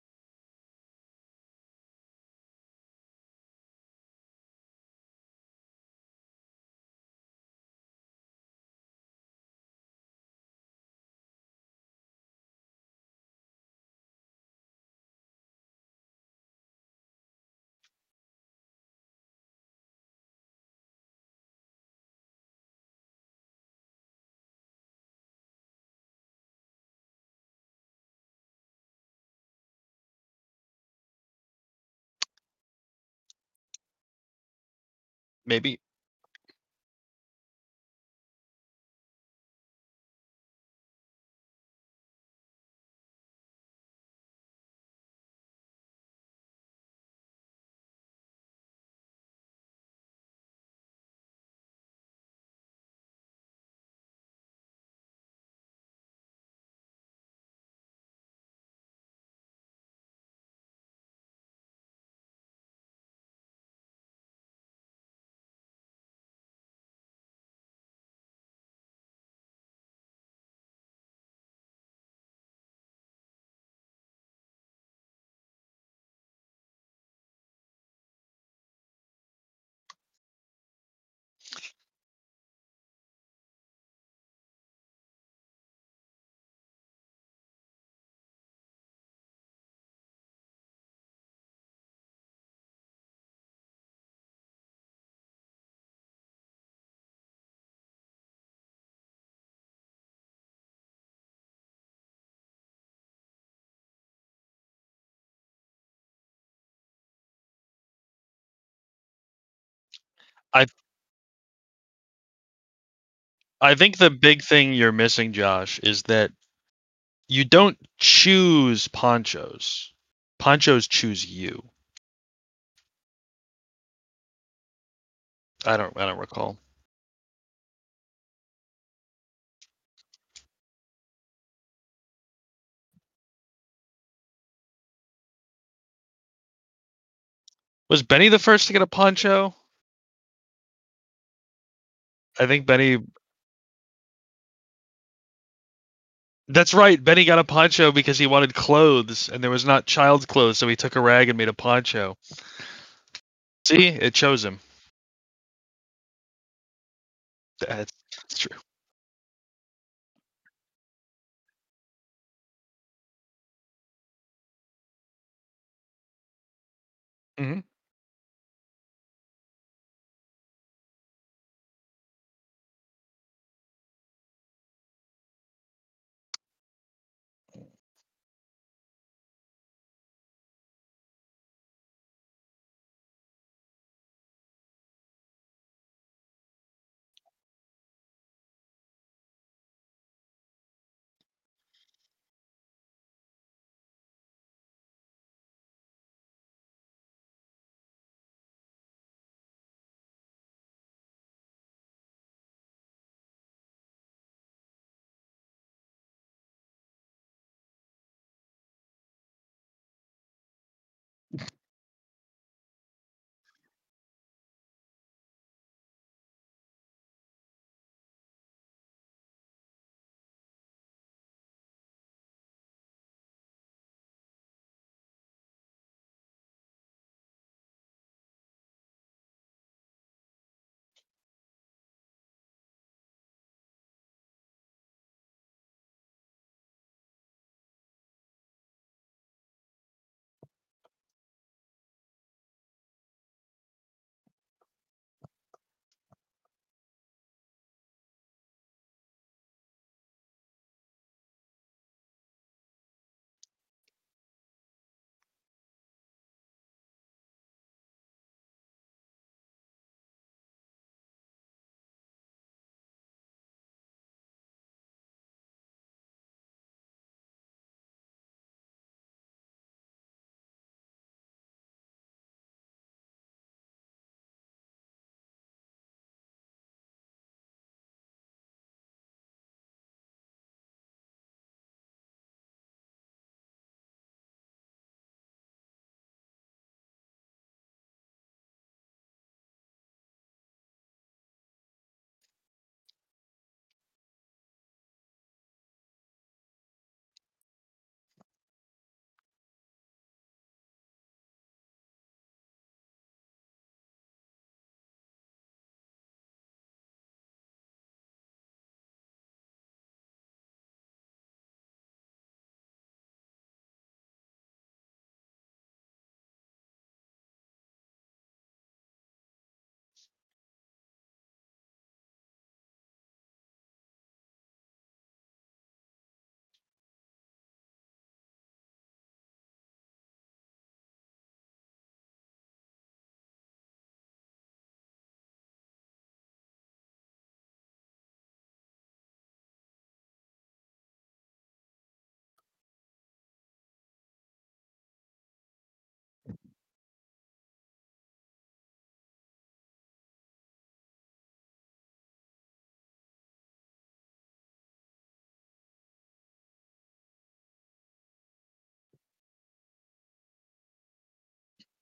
Maybe I I think the big thing you're missing, Josh, is that you don't choose ponchos. Ponchos choose you. I don't recall. Was Benny the first to get a poncho? I think Benny. That's right. Benny got a poncho because he wanted clothes, and there was not child's clothes, so he took a rag and made a poncho. See, it chose him. That's true. Hmm.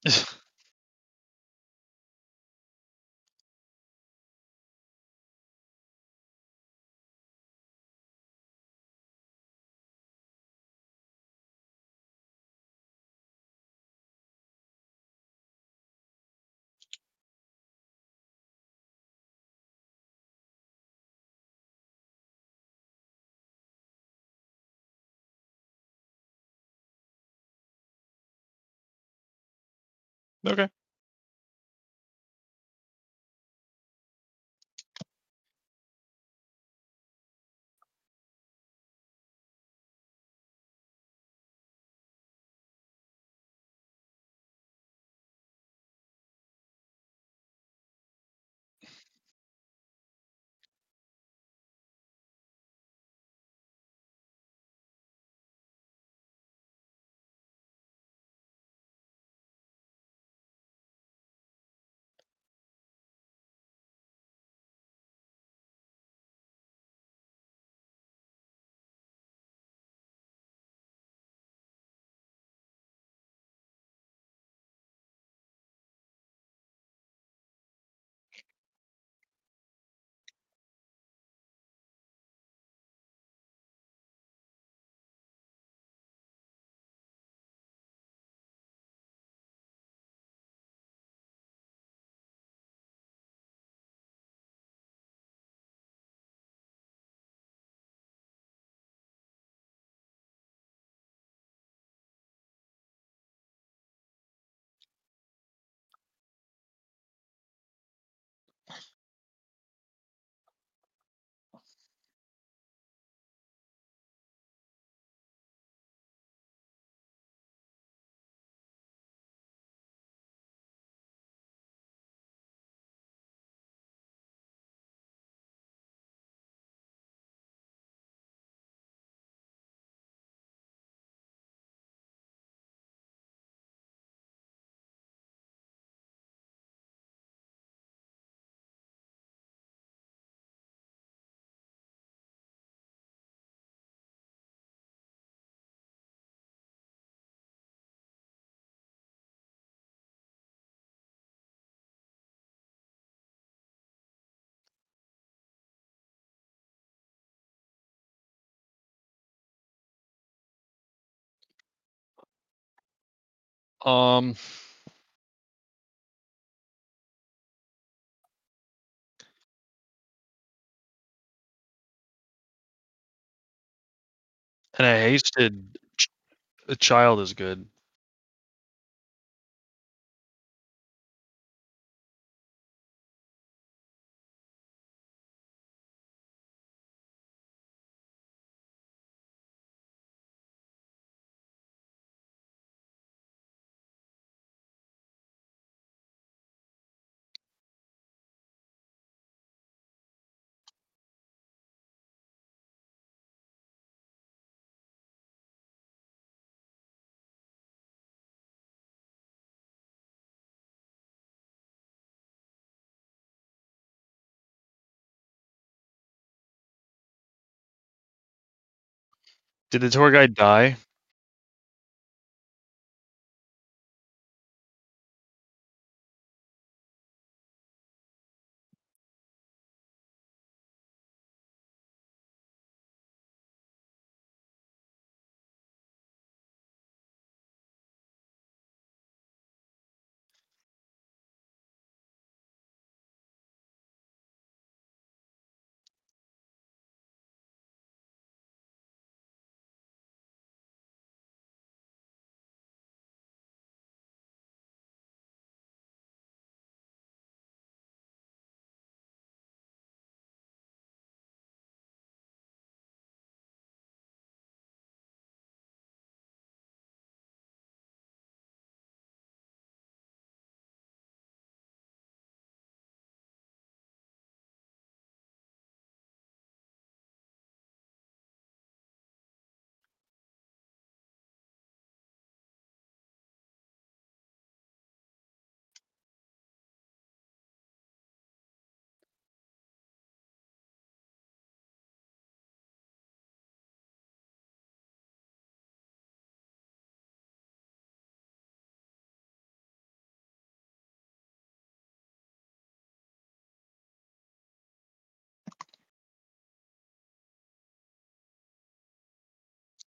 Okay. um, and a hasted a child is good. Did the tour guide die?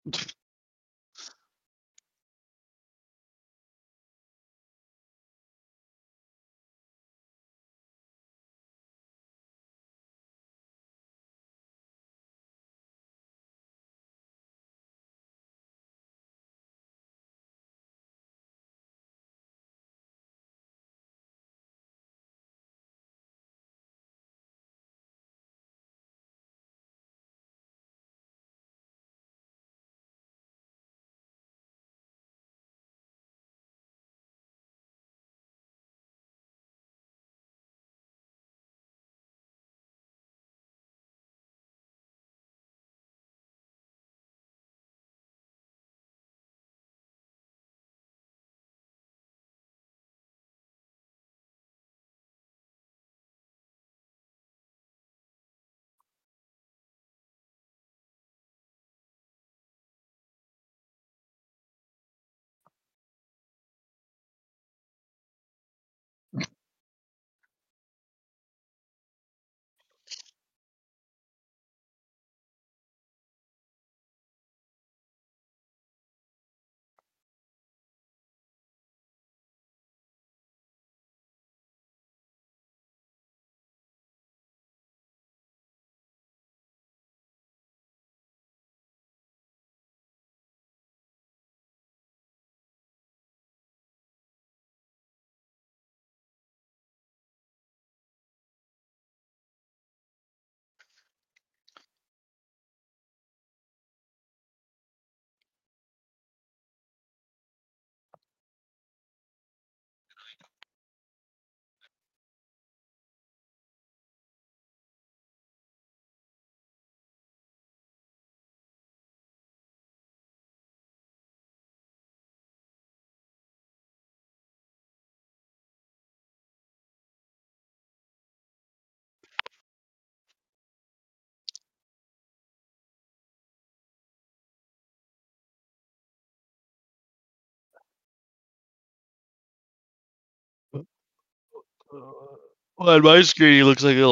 Well, on my screen, he looks like a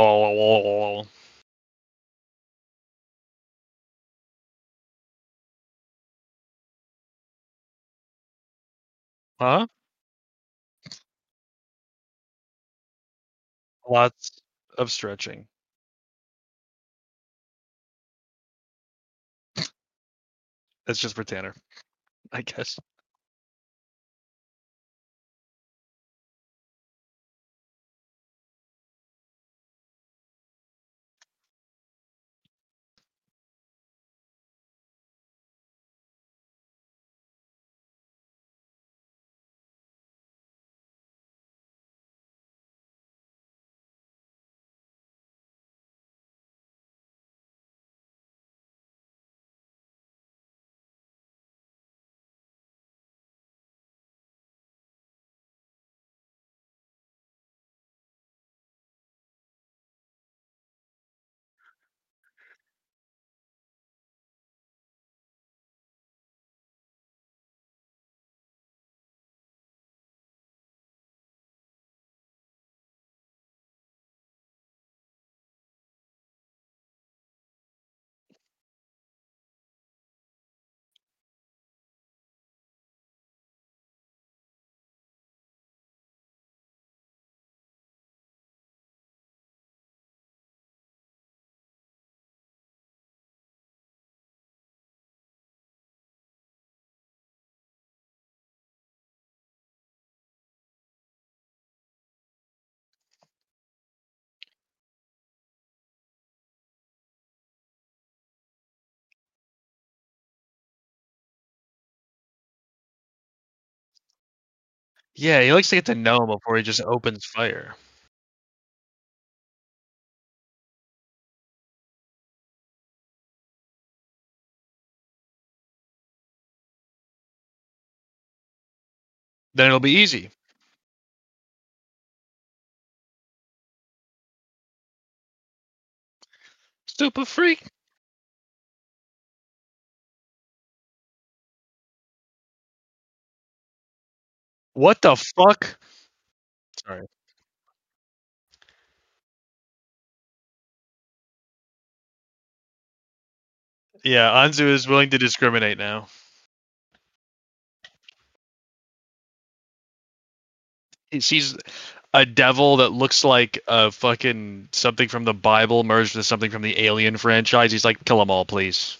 little. Huh? Lots of stretching. That's just for Tanner, I guess. Yeah, he likes to get to know him before he just opens fire. Then it'll be easy. Super freak. What the fuck? Sorry. Yeah, Anzu is willing to discriminate now. He sees a devil that looks like a fucking something from the Bible merged with something from the Alien franchise. He's like, kill them all, please.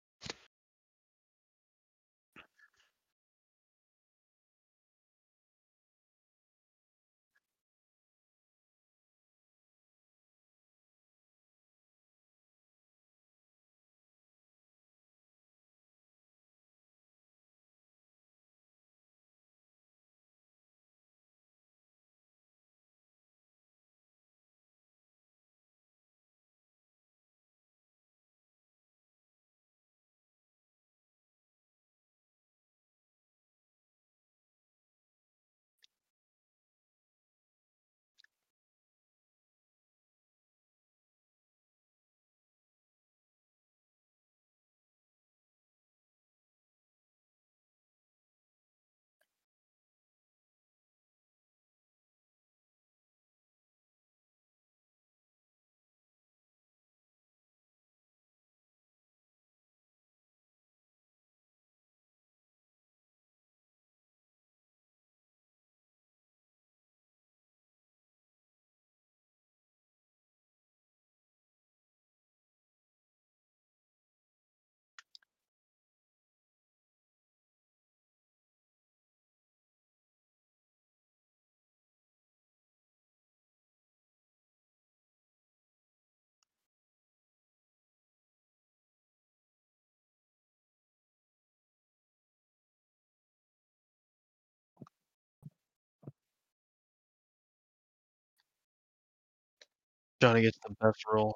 Johnny gets the best role.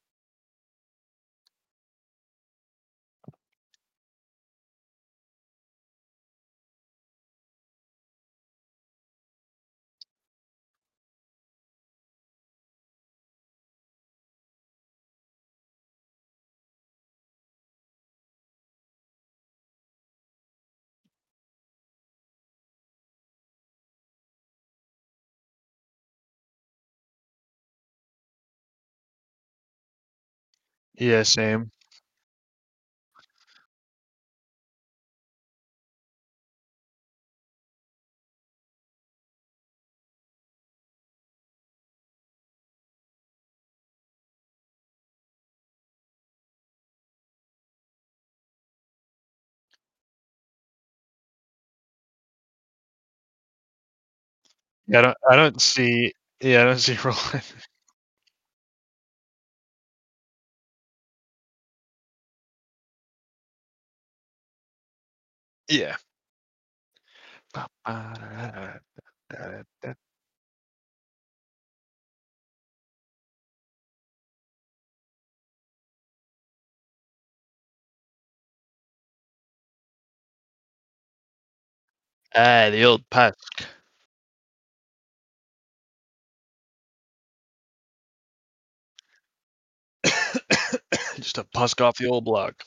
Yeah, same. Yeah, I don't see. Yeah, I don't see Roland. Yeah. Ah, the old Pesk. Just a pusk off the old block.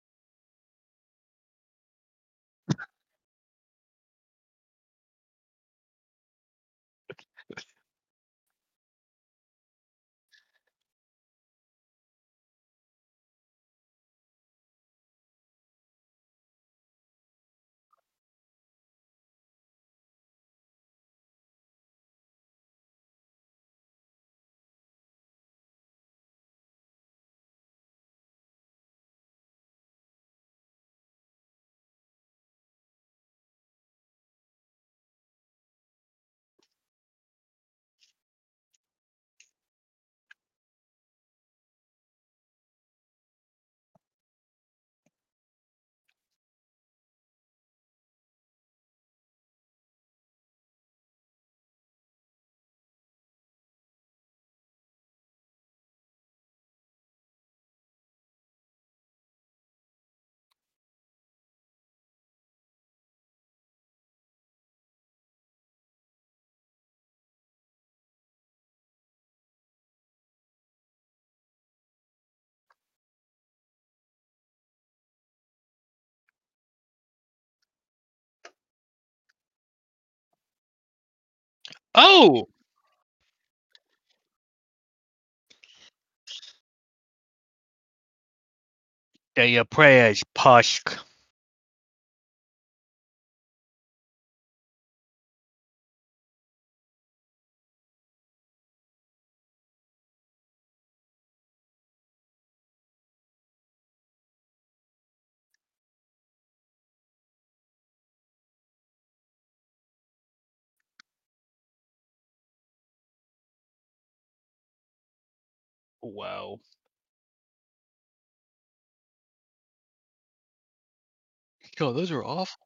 Oh, Say your prayers, Pusk. Wow. Yo, those are awful.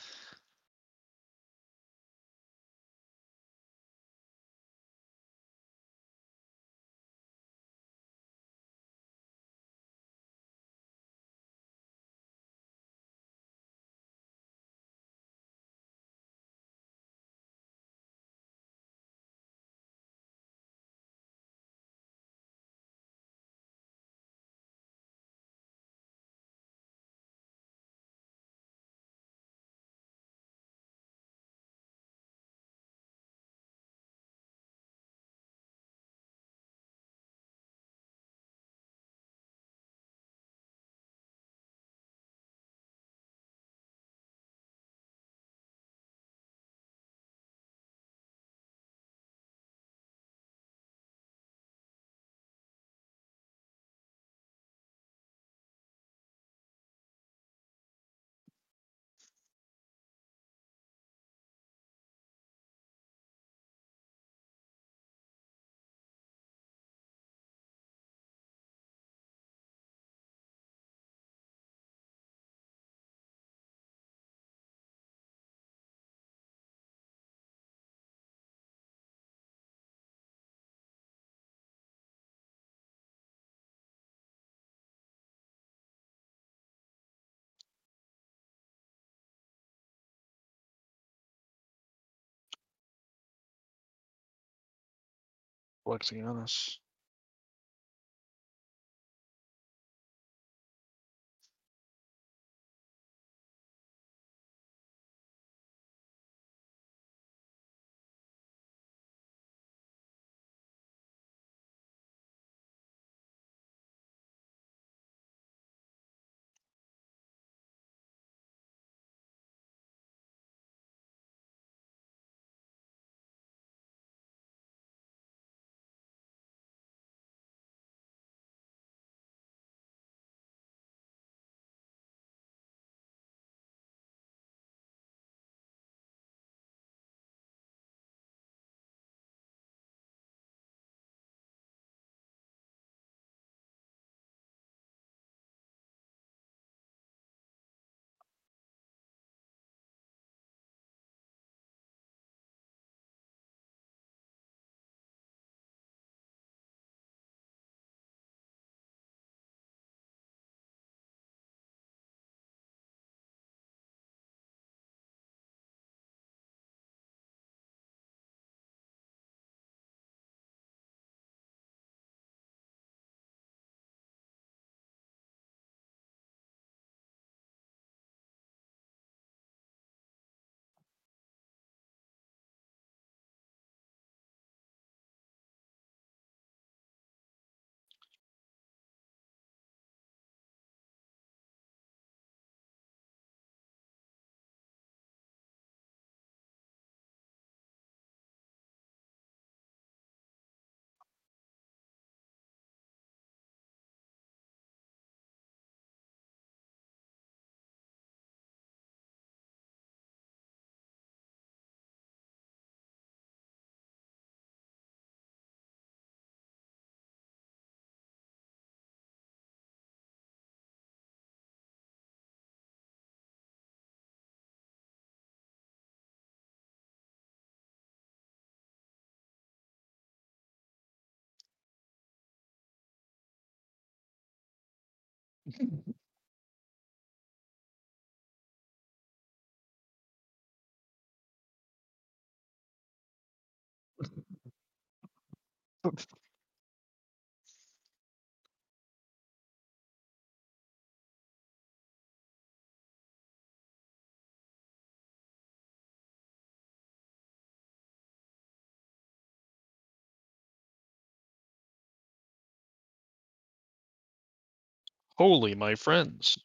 Flexing on us. Holy, my friends.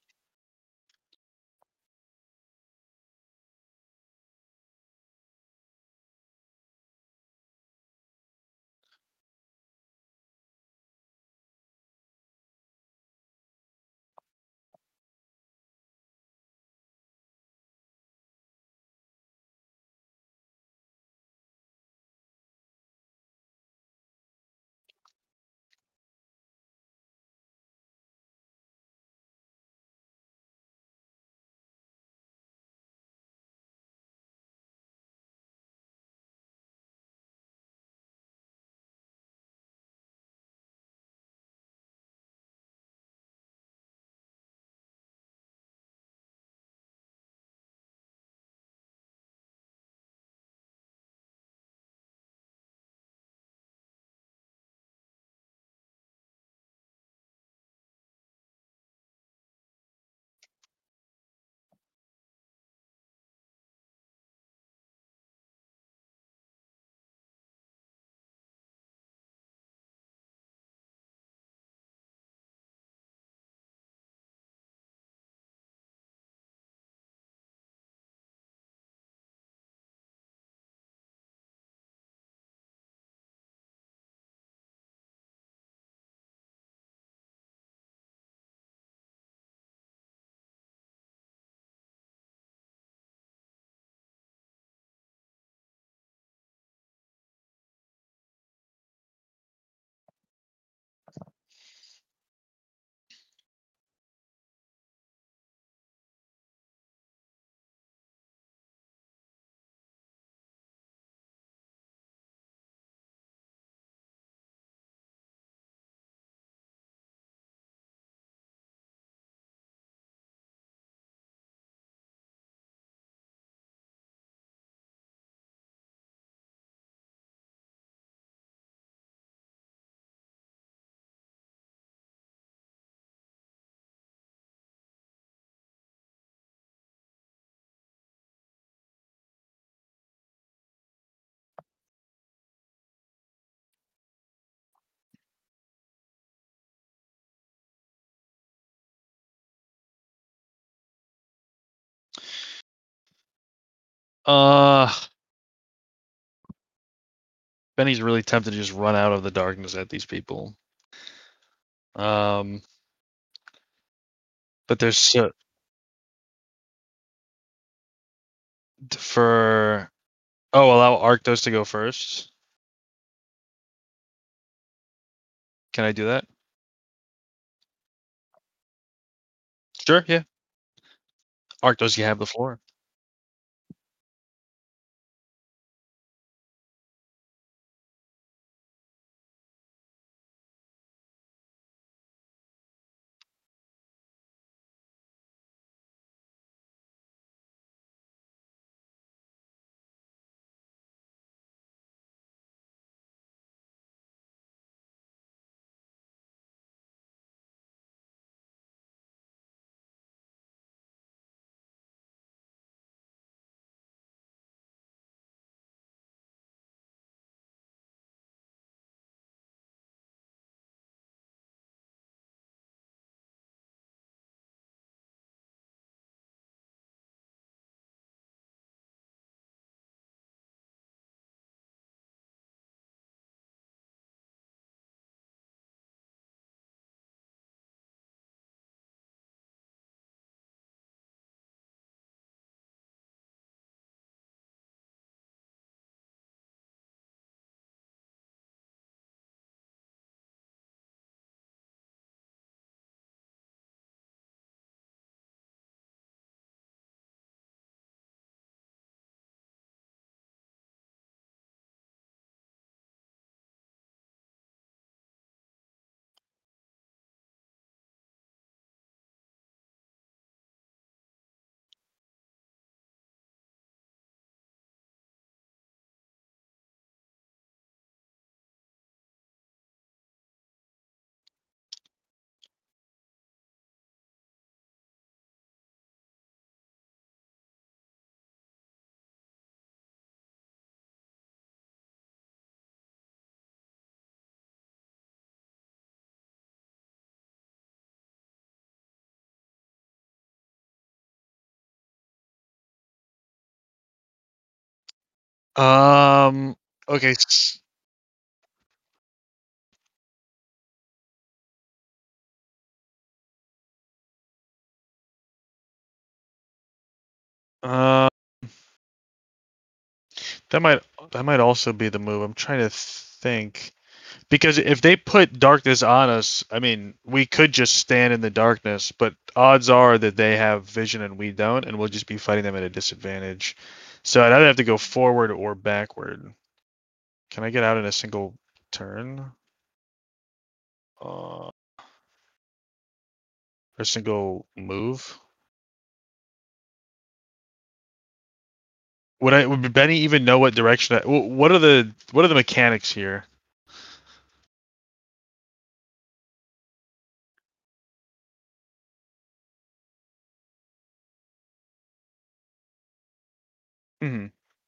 Uh, Benny's really tempted to just run out of the darkness at these people. Um, but there's for allow Arctos to go first. Can I do that? Sure, yeah. Arctos, you have the floor. Um. Okay. Uh, that might that might also be the move. I'm trying to think because if they put darkness on us, I mean, we could just stand in the darkness, but odds are that they have vision and we don't, and we'll just be fighting them at a disadvantage. So I'd either have to go forward or backward. Can I get out in a single turn? Or a single move? Would Benny even know what direction? What are the mechanics here? Hmm.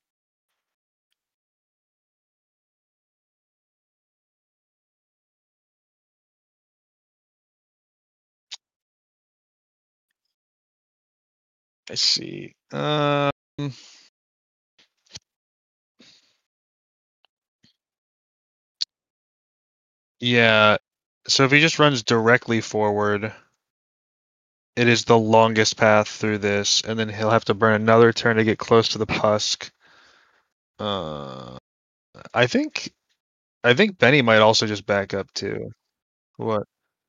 I see. Yeah. So if he just runs directly forward, it is the longest path through this, and then he'll have to burn another turn to get close to the Pusk. Uh, I think I think Benny might also just back up too. What?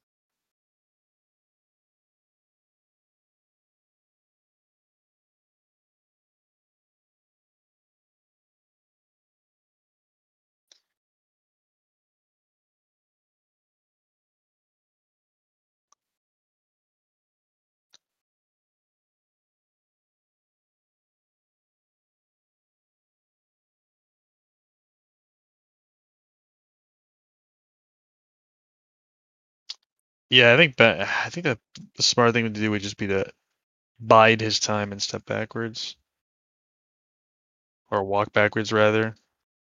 Yeah, I think that the smart thing to do would just be to bide his time and step backwards, or walk backwards rather.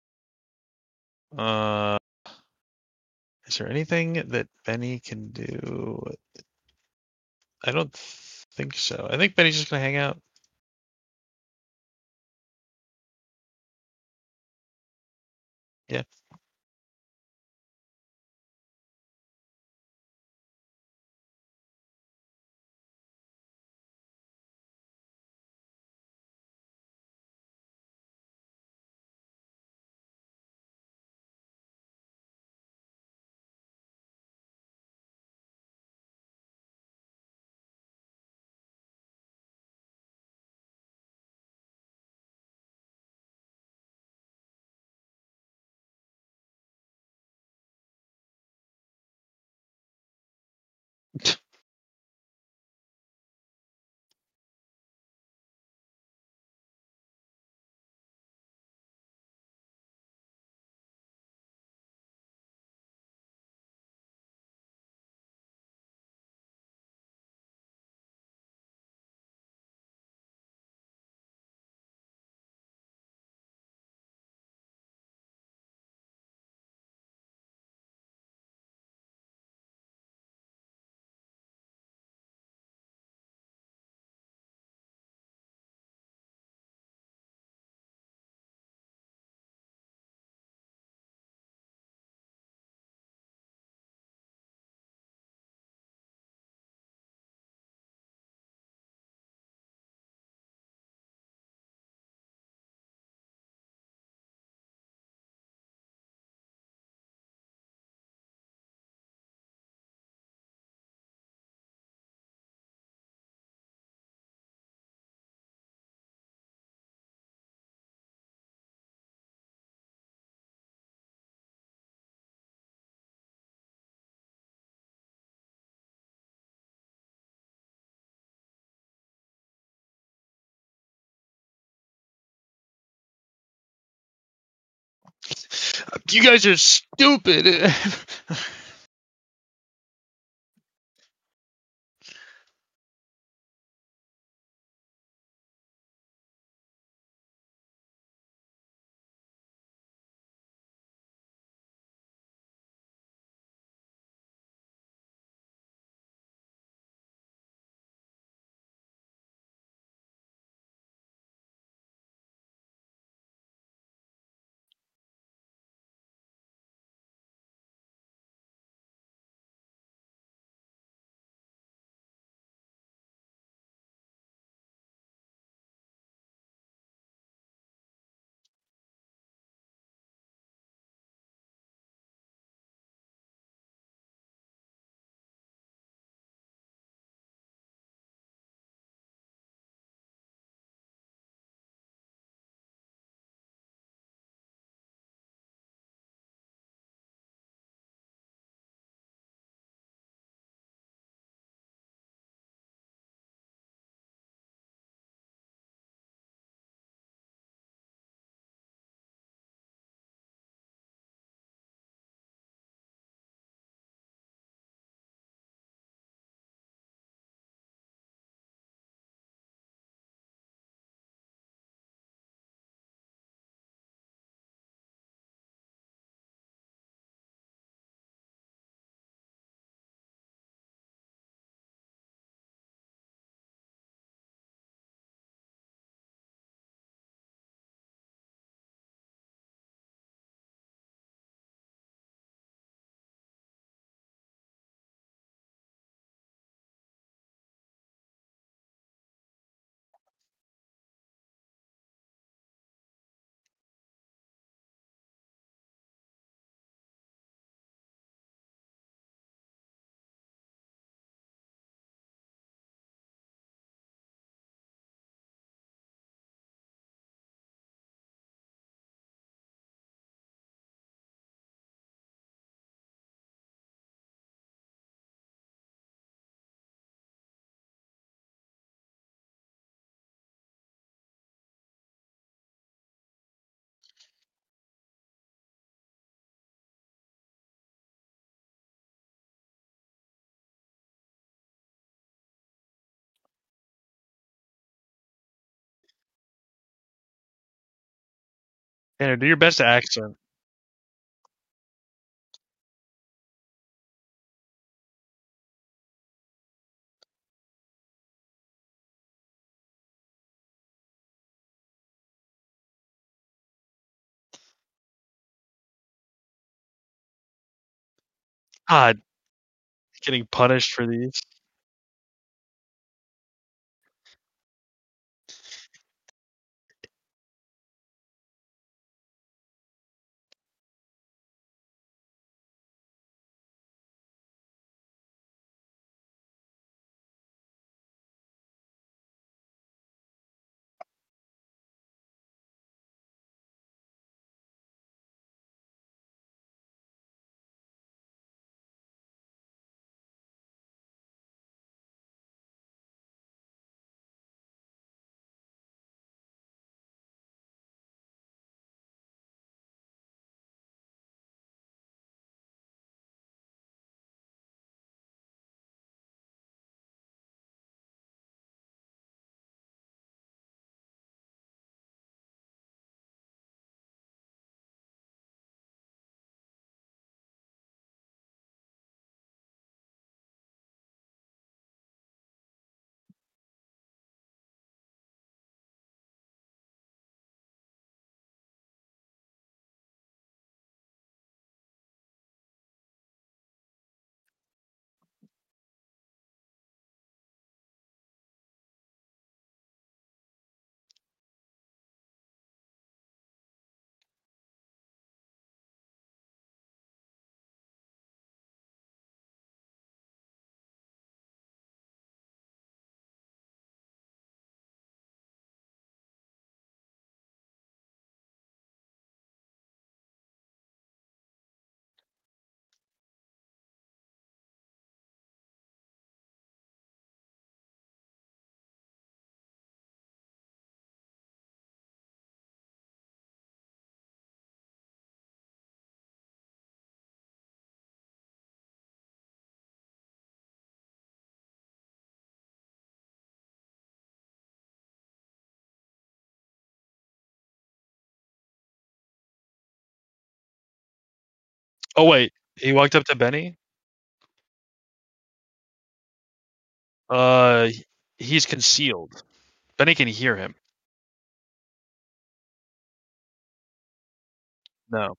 Uh, is there anything that Benny can do? I don't think so. I think Benny's just gonna hang out. Yeah. You guys are stupid. Tanner, do your best accent. God, getting punished for these. Oh wait, he walked up to Benny. Uh, he's concealed. Benny can hear him. No.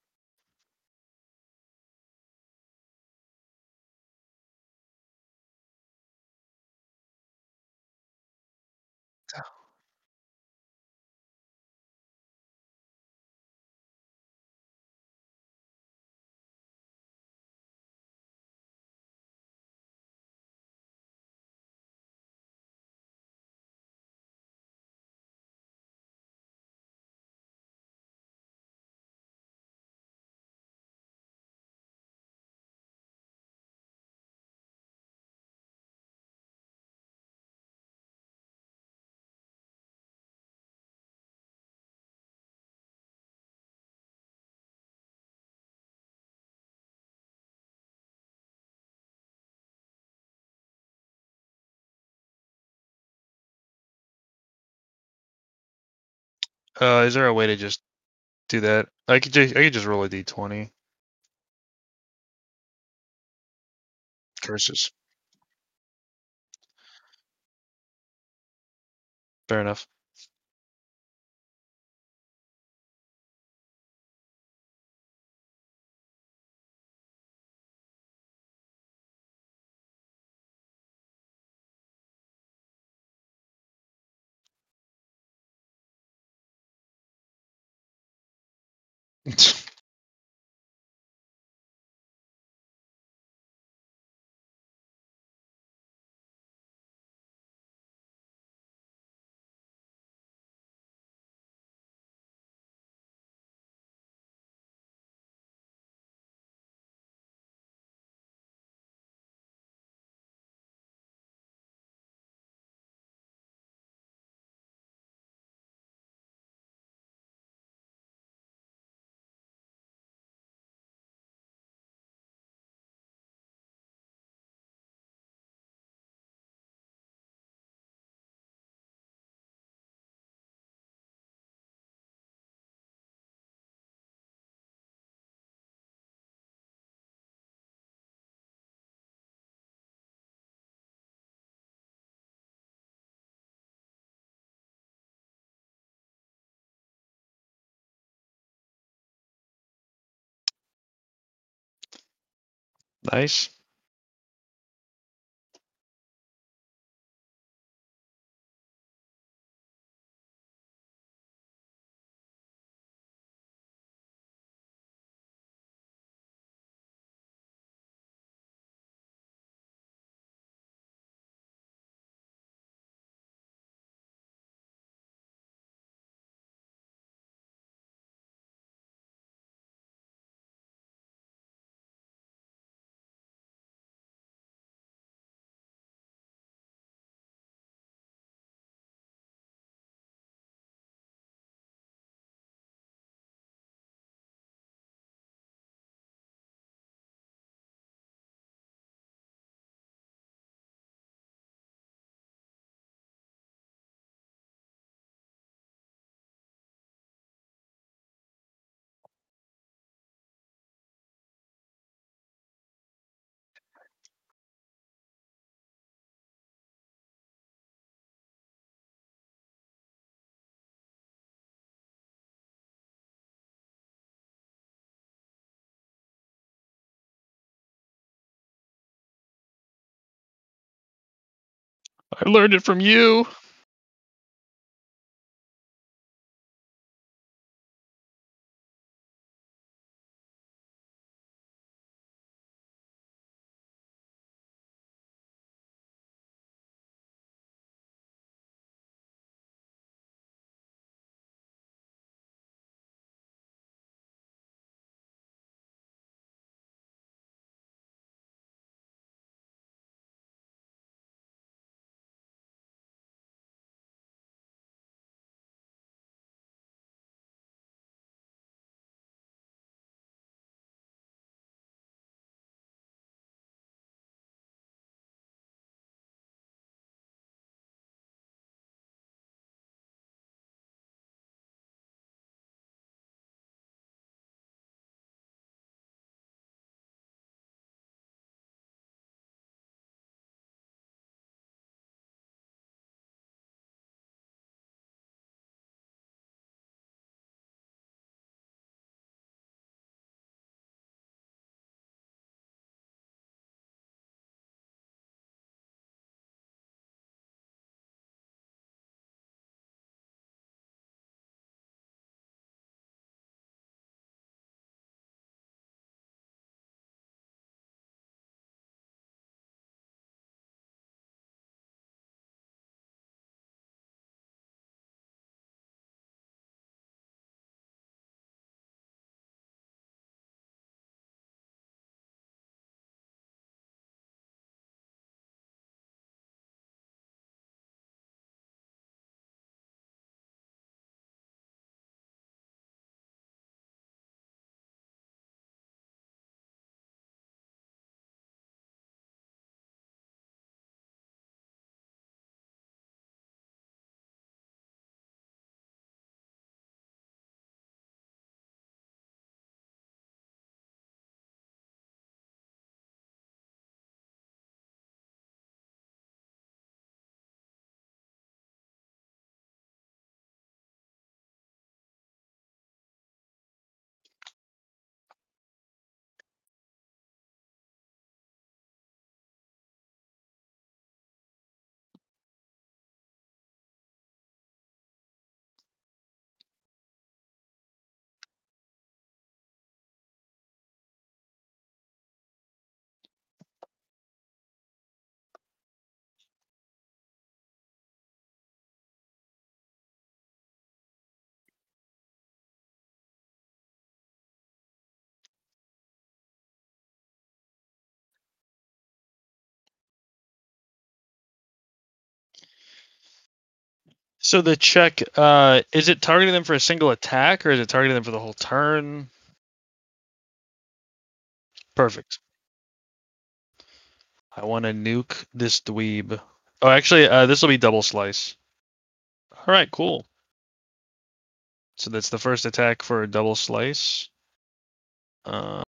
Is there a way to just do that? I could just roll a d20. Curses. Fair enough. Nice. I learned it from you. So the check, is it targeting them for a single attack, or is it targeting them for the whole turn? Perfect. I want to nuke this dweeb. Oh, actually, this will be double slice. All right, cool. So that's the first attack for a double slice. Uh,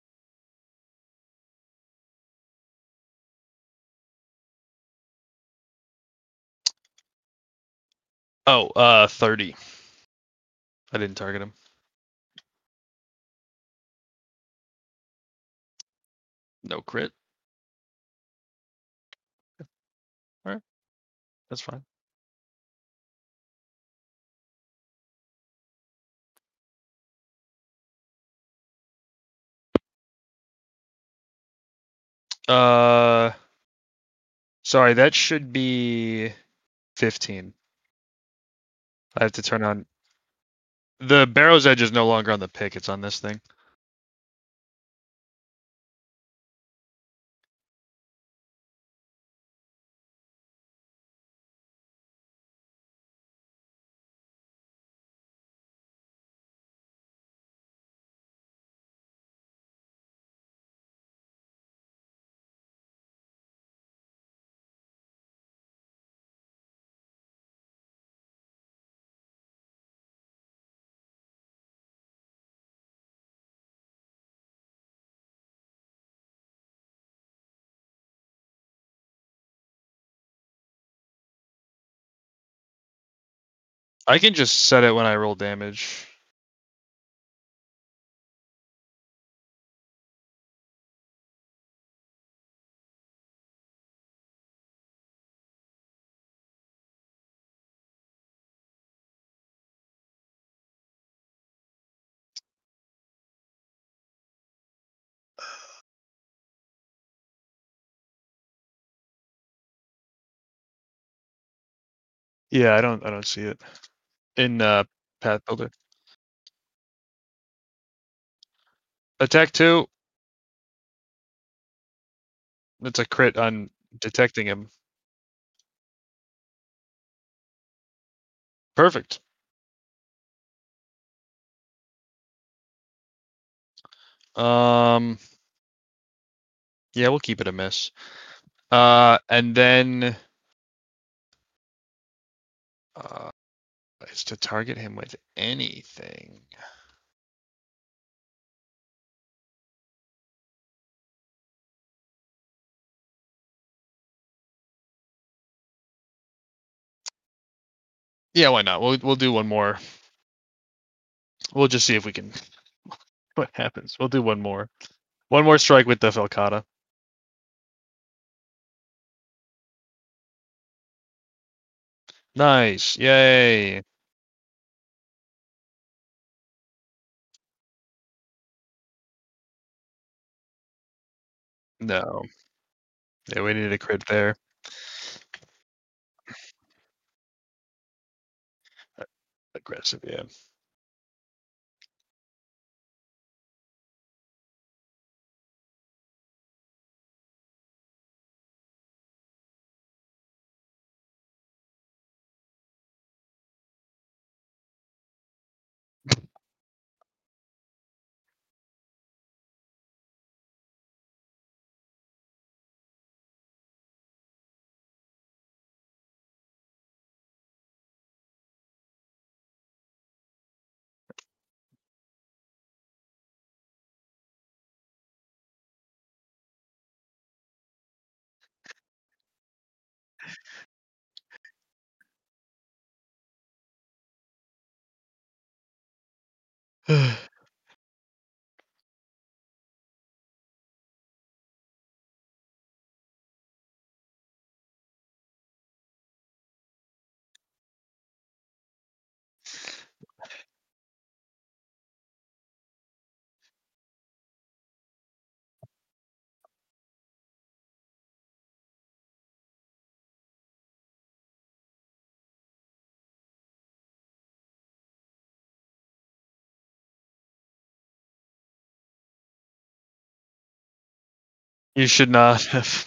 oh, 30. I didn't target him. No crit. That's fine. Uh, sorry, that should be 15. I have to turn on the Barrow's Edge is no longer on the pick. It's on this thing. I can just set it when I roll damage. Yeah, I don't see it in Path Builder. Attack 2. That's a crit on detecting him. Perfect. Um, yeah, we'll keep it a miss. And then uh, is to target him with anything. Yeah, why not? We'll do one more. We'll just see if we can. What happens? We'll do one more. One more strike with the Falcata. Nice. Yay. No. Yeah, we needed a crit there. Aggressive, yeah. You should not have.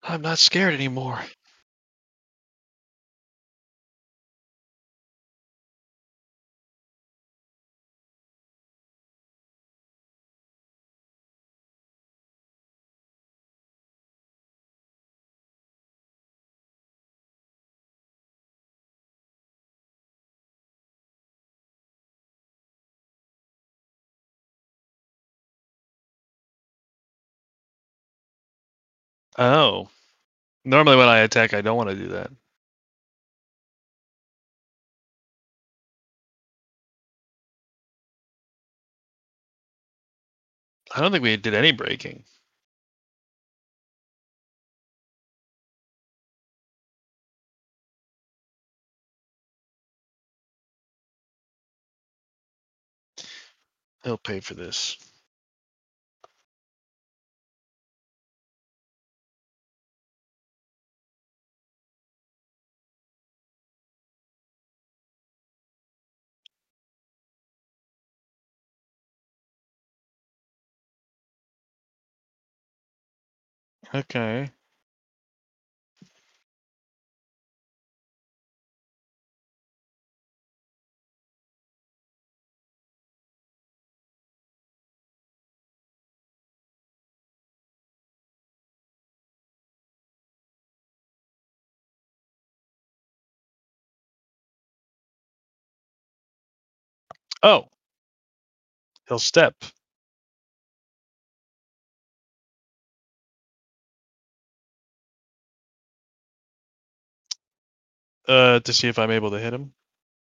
I'm not scared anymore. Oh. Normally when I attack, I don't want to do that. I don't think we did any breaking. He'll pay for this. Okay. Oh, he'll step. To see if I'm able to hit him.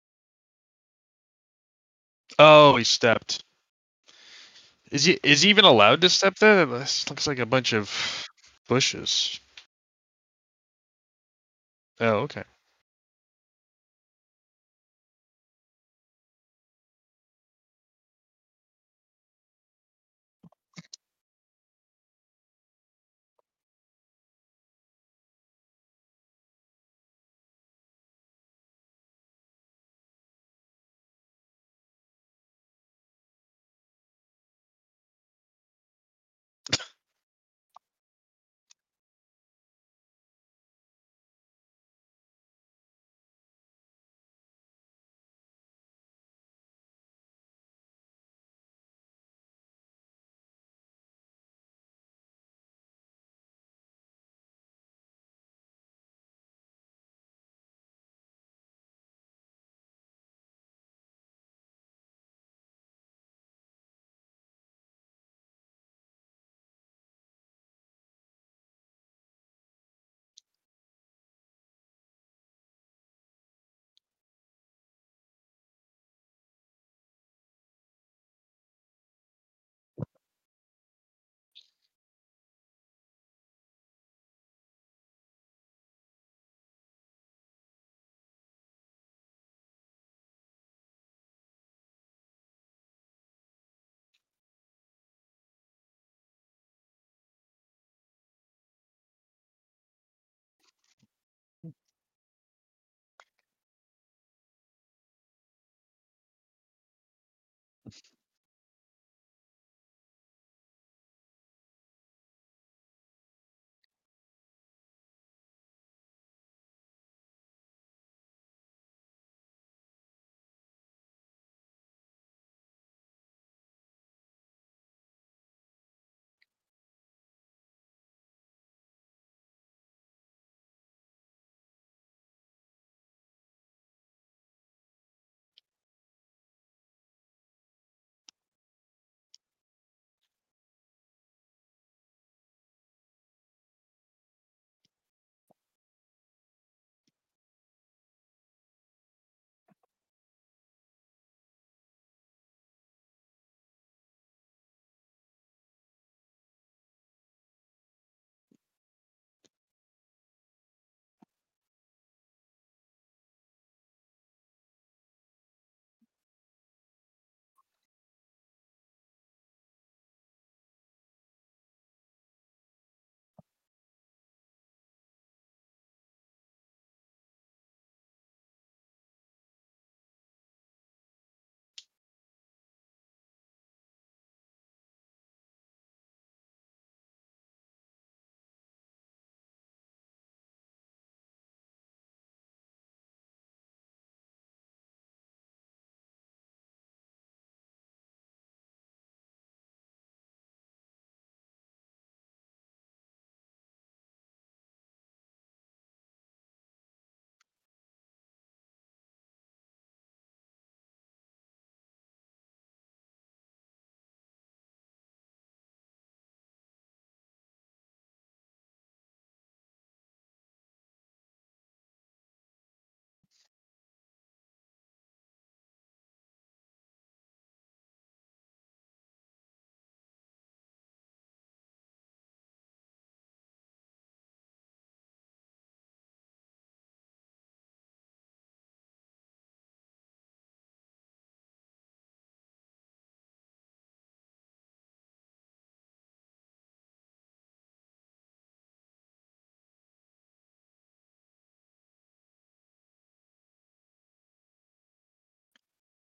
Oh, he stepped. Is he even allowed to step there? This looks like a bunch of bushes. Oh, okay.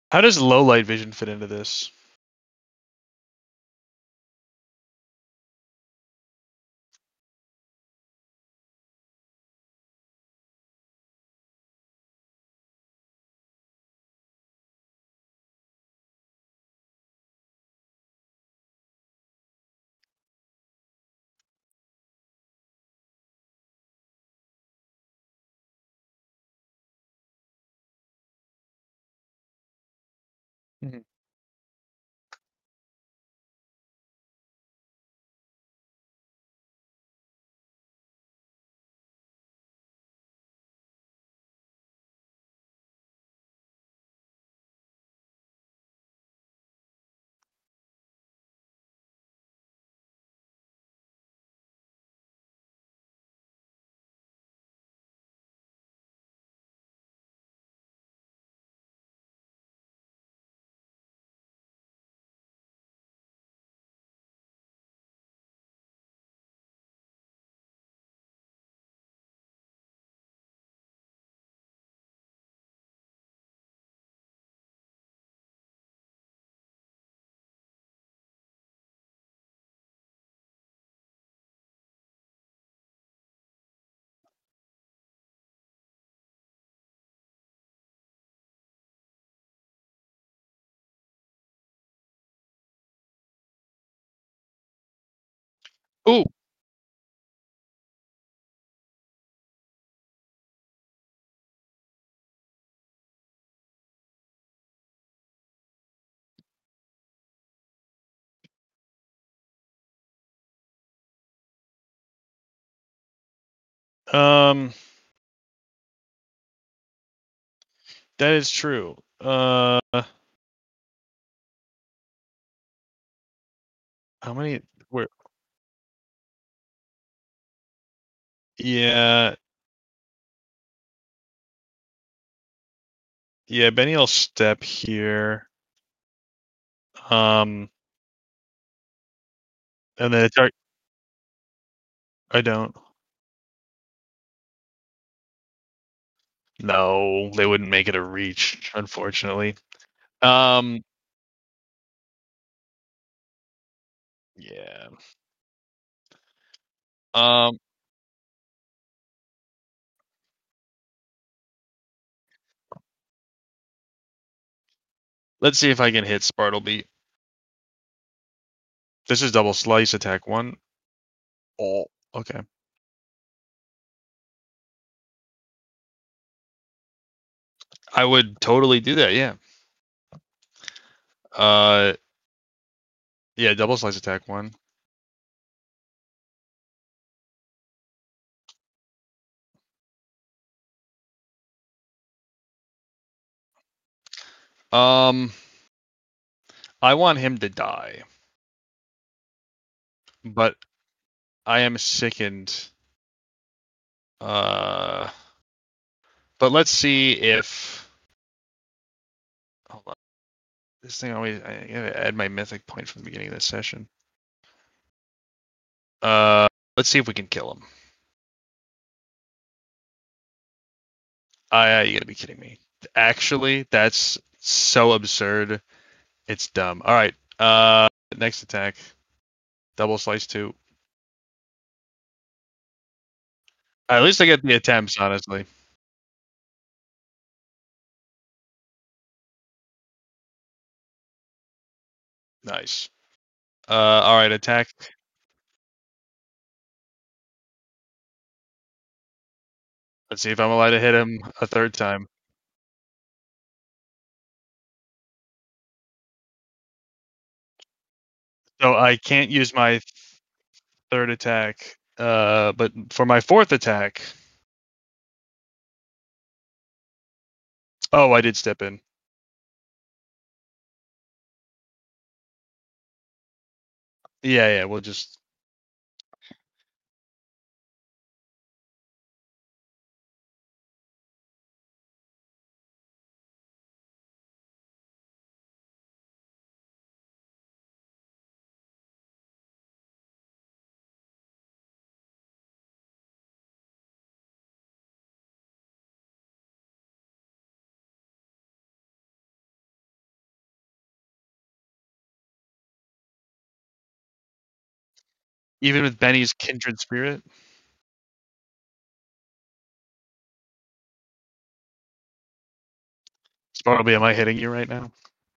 How does low light vision fit into this? Mhm. Ooh. Um, that is true. How many? Where? Yeah, yeah. Benny will step here. Um, and then it's our. I don't. No, they wouldn't make it a reach, unfortunately. Um, yeah. Um, let's see if I can hit Spartleby. This is double slice attack one. Oh, okay. I would totally do that. Yeah. Uh, yeah. Double slice attack one. Um, I want him to die, but I am sickened. Uh, but let's see if. Hold on. This thing always. I gotta add my mythic point from the beginning of this session. Uh, let's see if we can kill him. You gotta be kidding me. Actually, that's so absurd. It's dumb. All right. Next attack. Double slice two. At least I get the attempts, honestly. Nice. All right. Attack. Let's see if I'm allowed to hit him a third time. So I can't use my third attack. But for my fourth attack. Oh, I did step in. Yeah, yeah. We'll just. Even with Benny's kindred spirit? Bartleby, am I hitting you right now?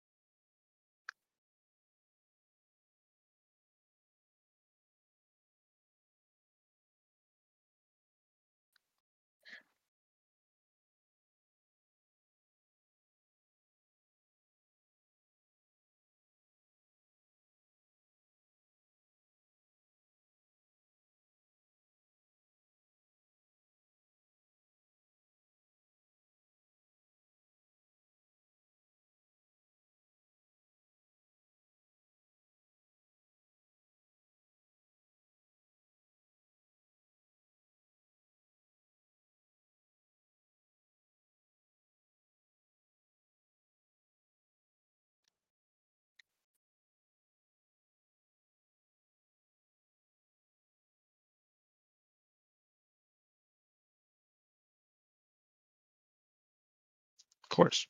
Of course.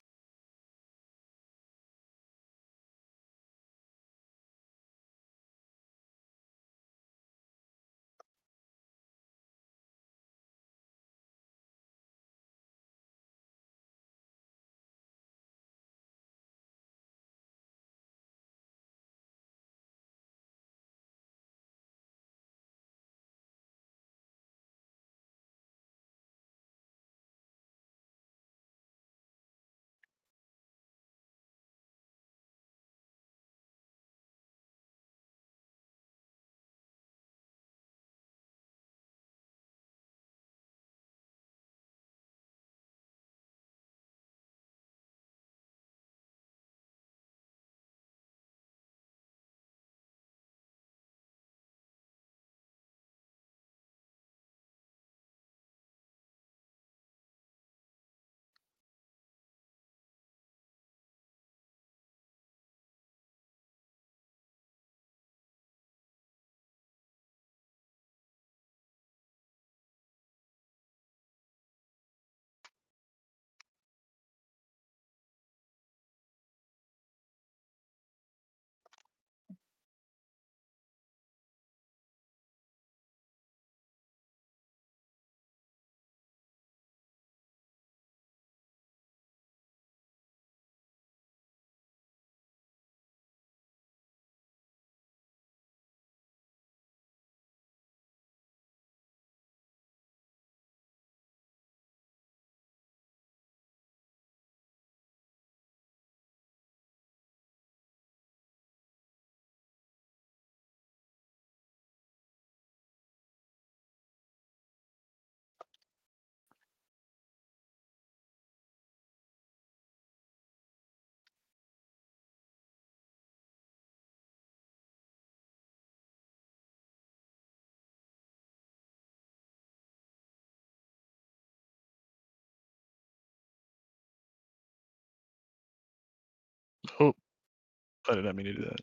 Oh, I did not mean to do that.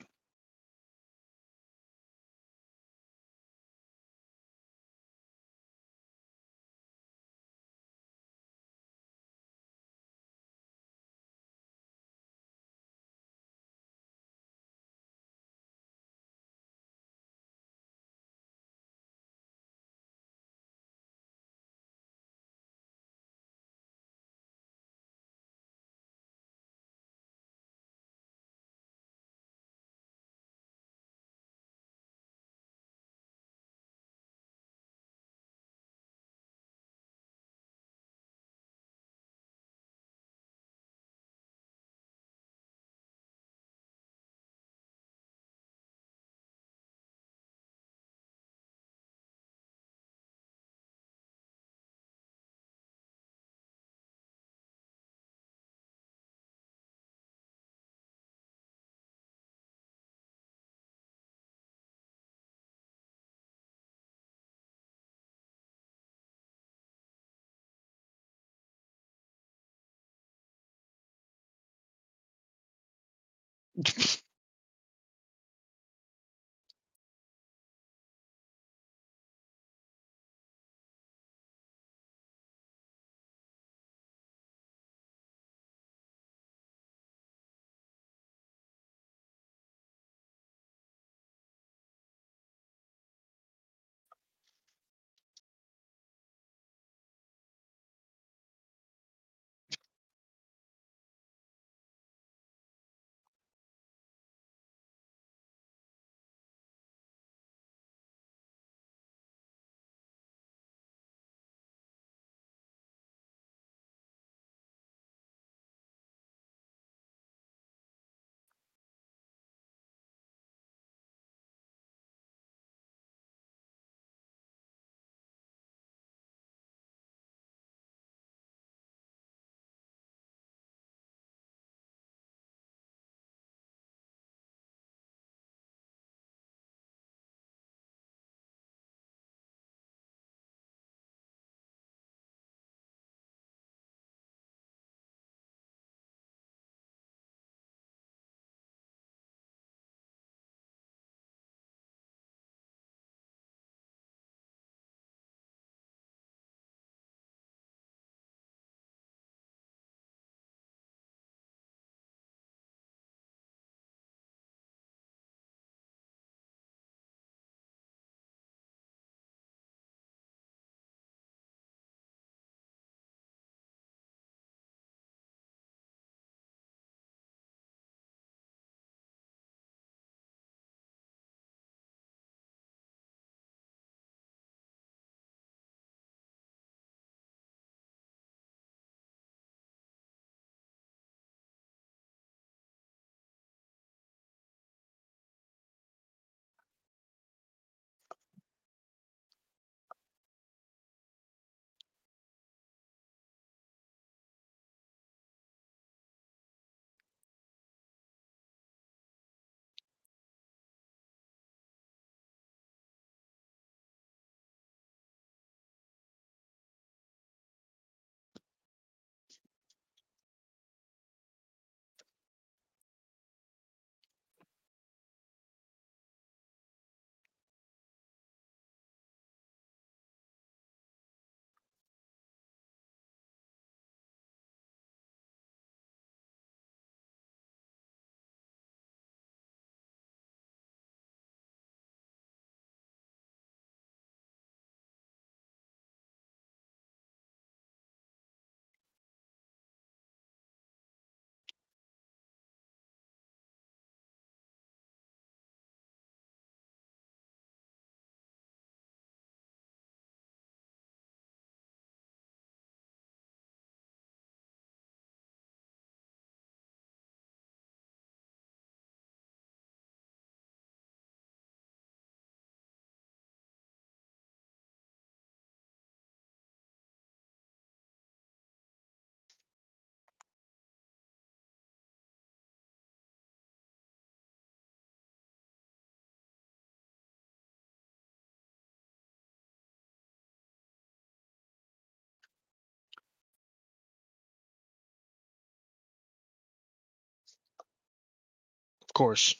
course.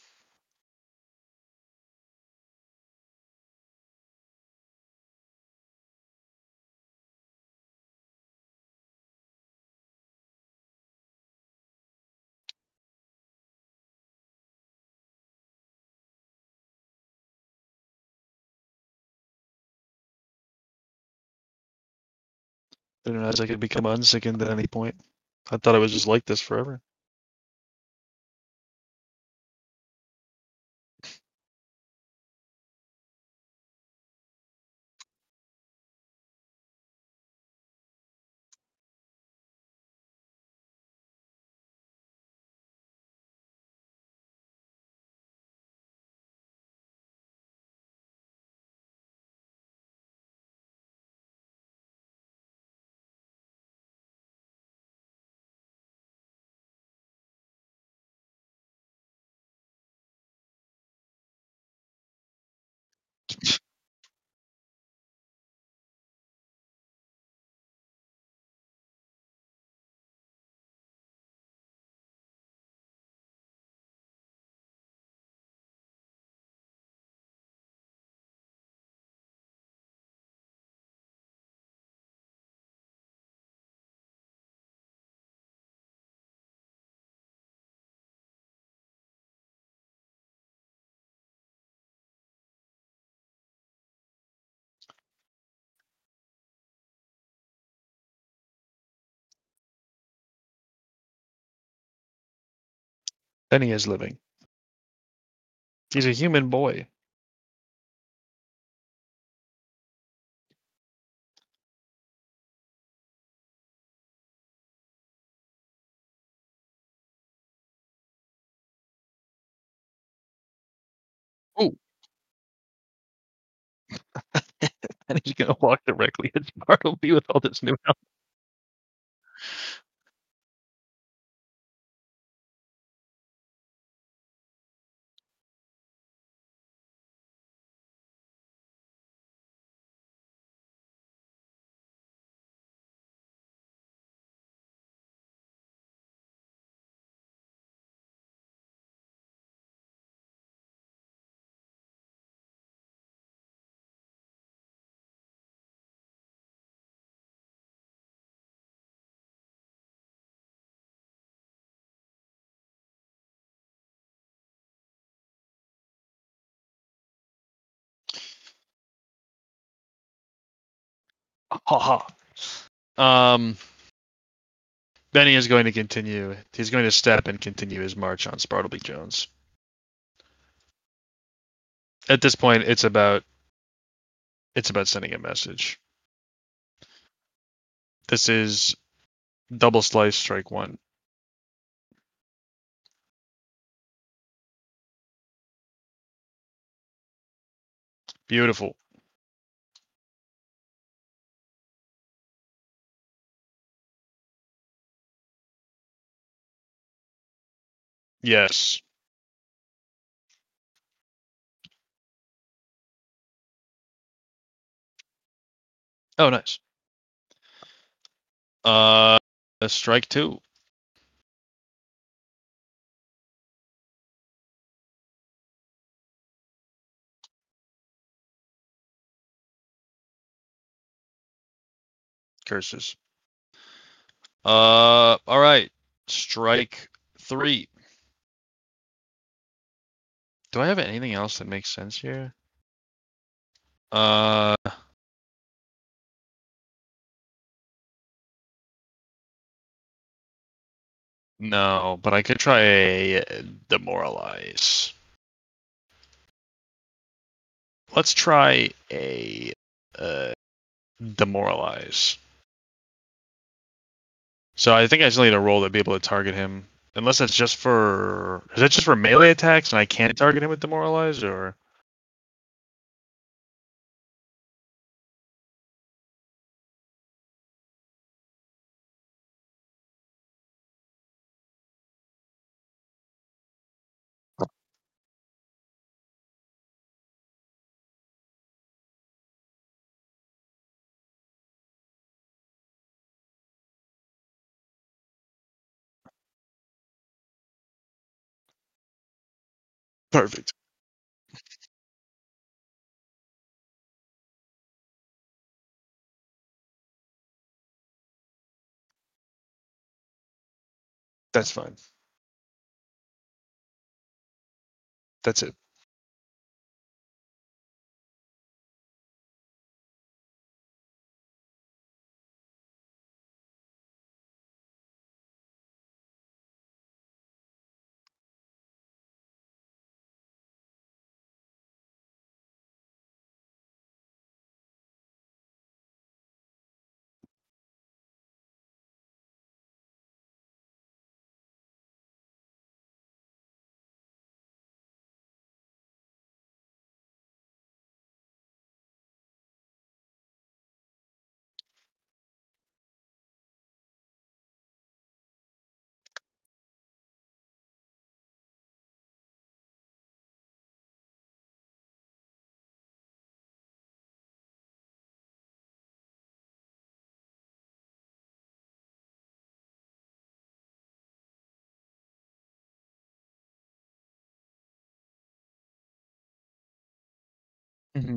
I didn't realize I could become unsickened at any point. I thought I was just like this forever. Then he is living. He's a human boy. Oh, and he's gonna walk directly at Bartleby with all this new help. Ha ha. Um, Benny is going to continue. He's going to step and continue his march on Bartleby Jones. At this point, it's about sending a message. This is double slice strike one. Beautiful. Yes. Oh, nice. Uh, strike two. Curses. All right. Strike three. Do I have anything else that makes sense here? Uh, no, but I could try a demoralize. Let's try a uh, demoralize. So I think I just need a roll to be able to target him. Unless that's just for is that just for melee attacks and I can't target him with demoralize or Perfect. That's fine. That's it. Hmm.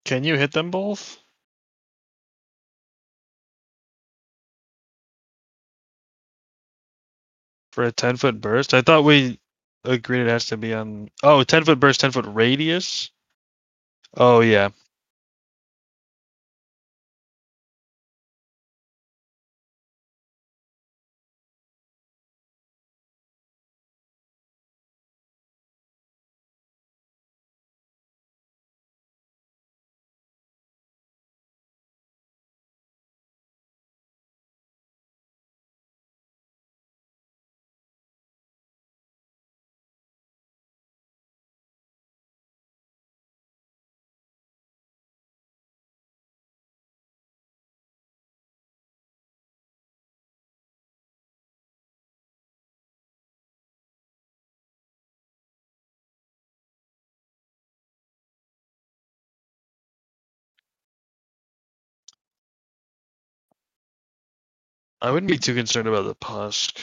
Can you hit them both for a 10-foot burst? I thought we agreed it has to be on. Oh, 10-foot burst, 10-foot radius. Oh yeah. I wouldn't be too concerned about the Pusk.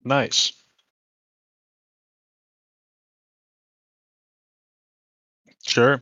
Nice. Sure.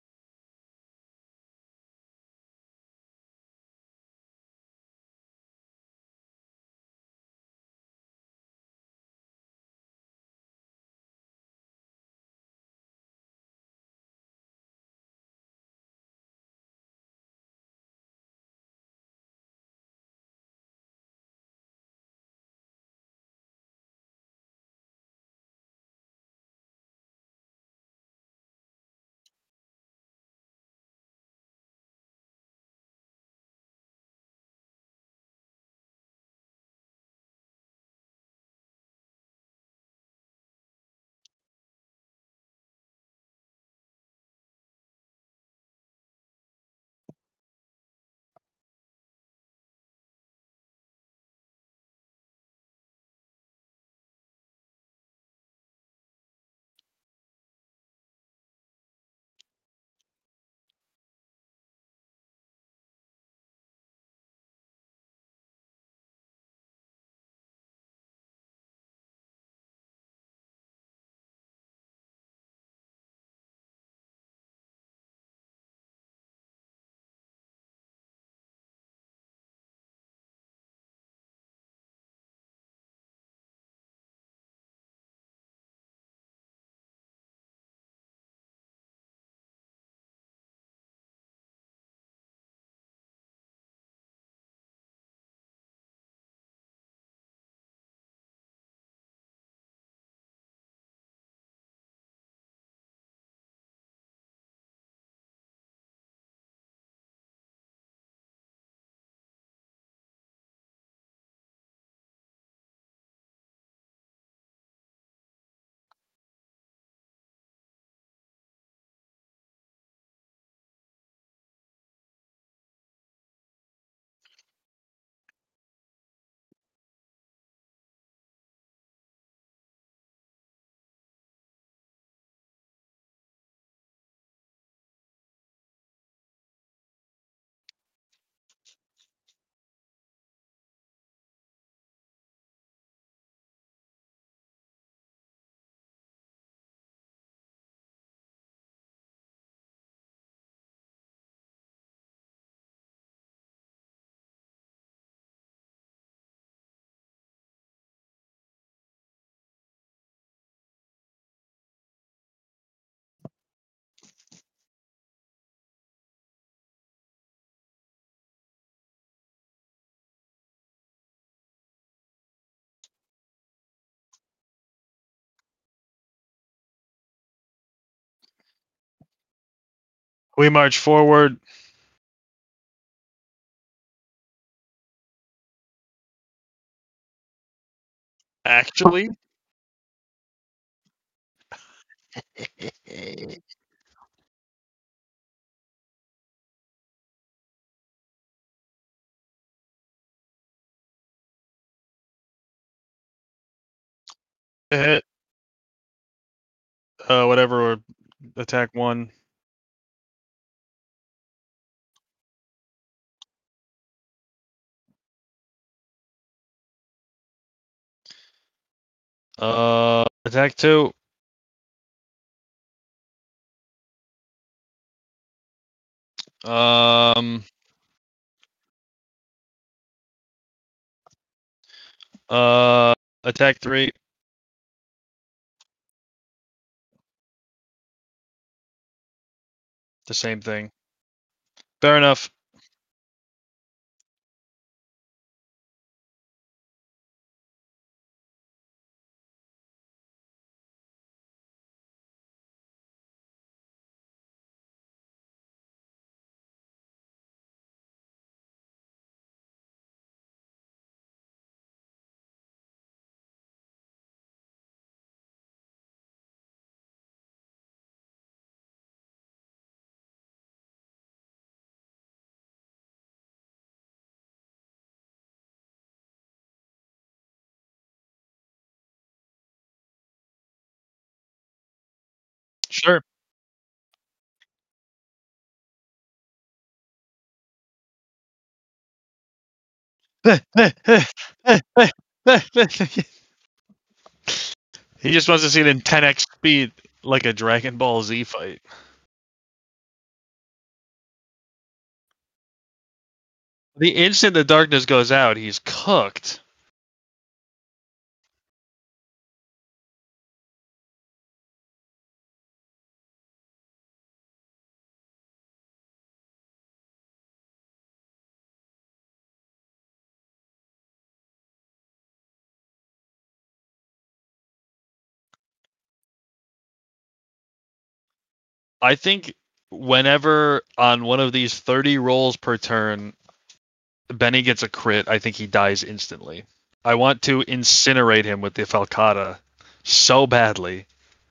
We march forward. Actually, hit. Whatever. Attack one. Attack two. Um. Attack three. The same thing. Fair enough. Sure. He just wants to see it in 10x speed, like a Dragon Ball Z fight. The instant the darkness goes out, he's cooked. I think whenever on one of these 30 rolls per turn, Benny gets a crit, I think he dies instantly. I want to incinerate him with the Falcata so badly.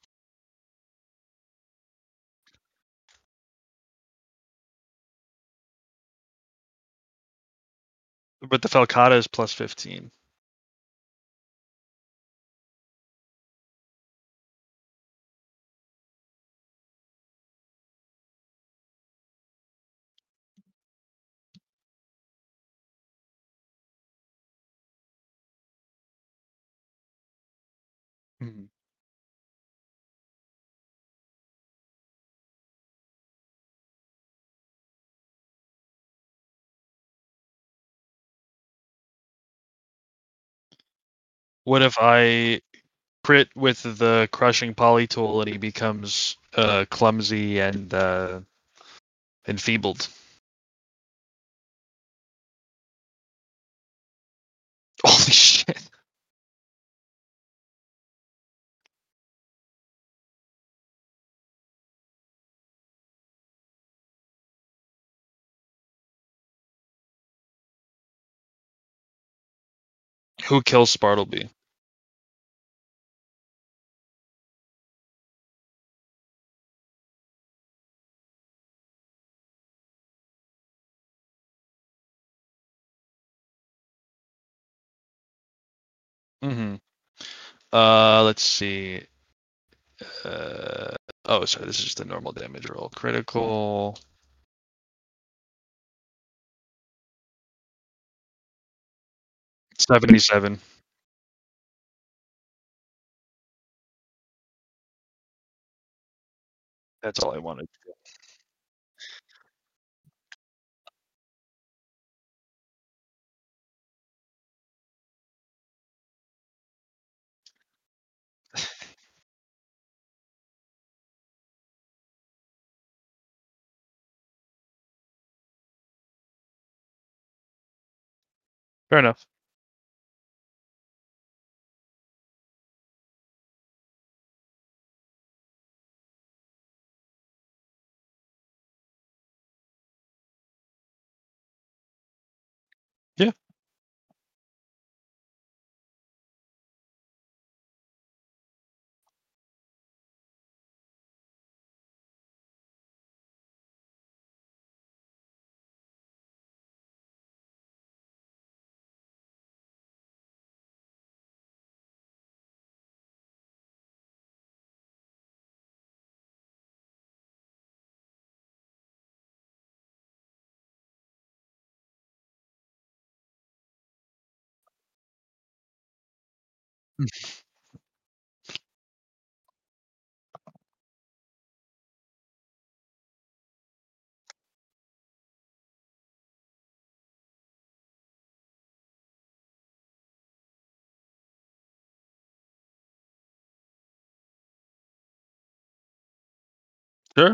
But the Falcata is plus 15. Mhm. What if I crit with the crushing poly tool and he becomes clumsy and enfeebled? Holy shit. Who kills Spartleby? Mm-hmm. Let's see. Oh, sorry, this is just a normal damage roll. Critical. 77. That's all I wanted. Fair enough. Yeah, sure.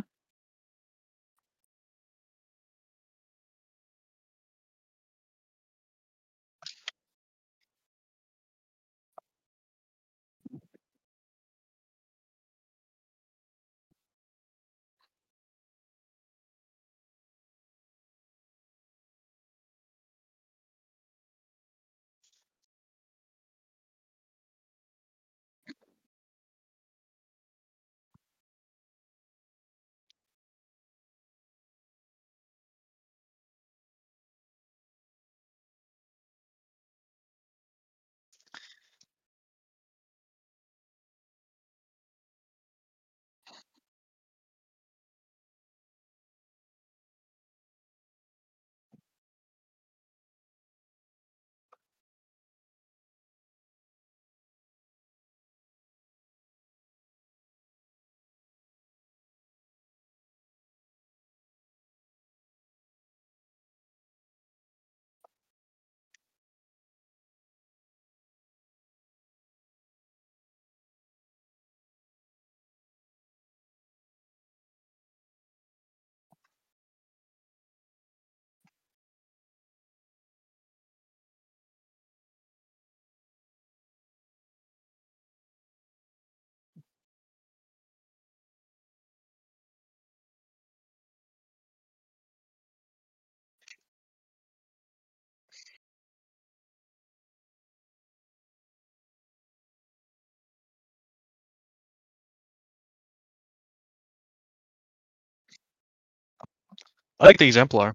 I like the exemplar.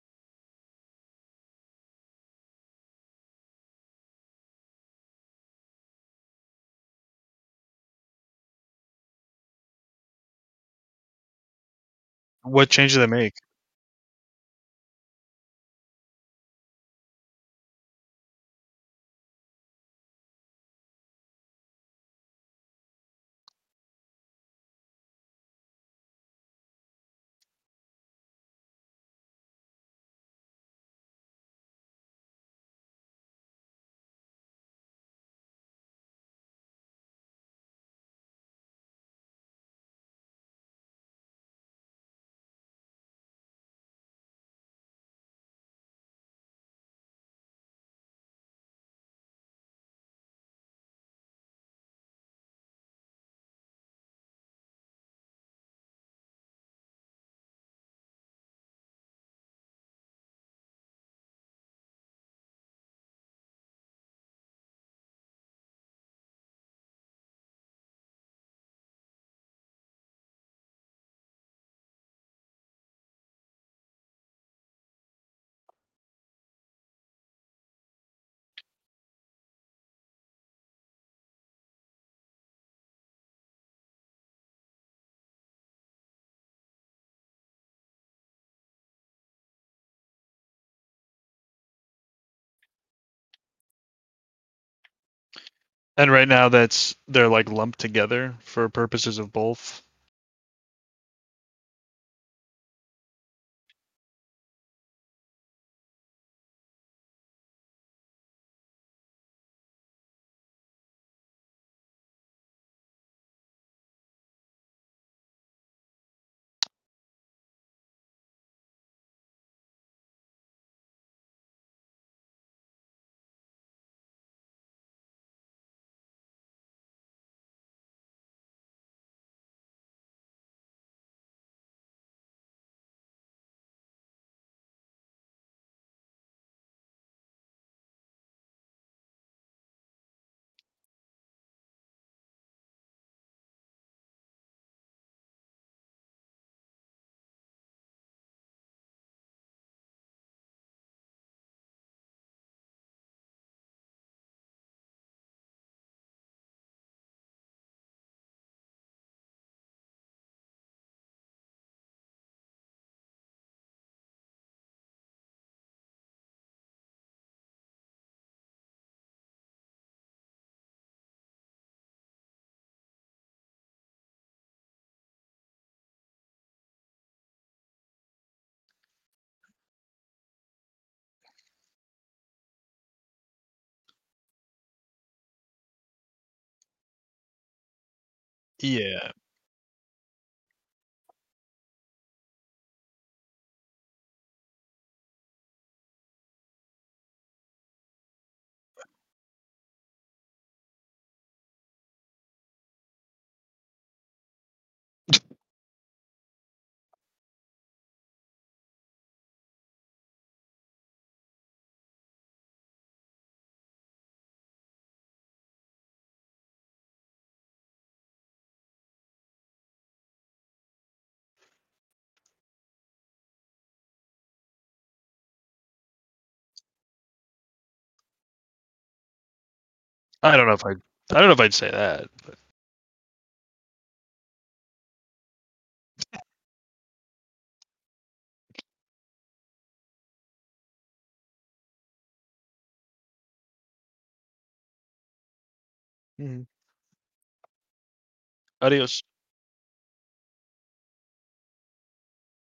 What change do they make? And right now they're like lumped together for purposes of both. Yeah. I don't know if I don't know if I'd say that. But Mhm. Adios.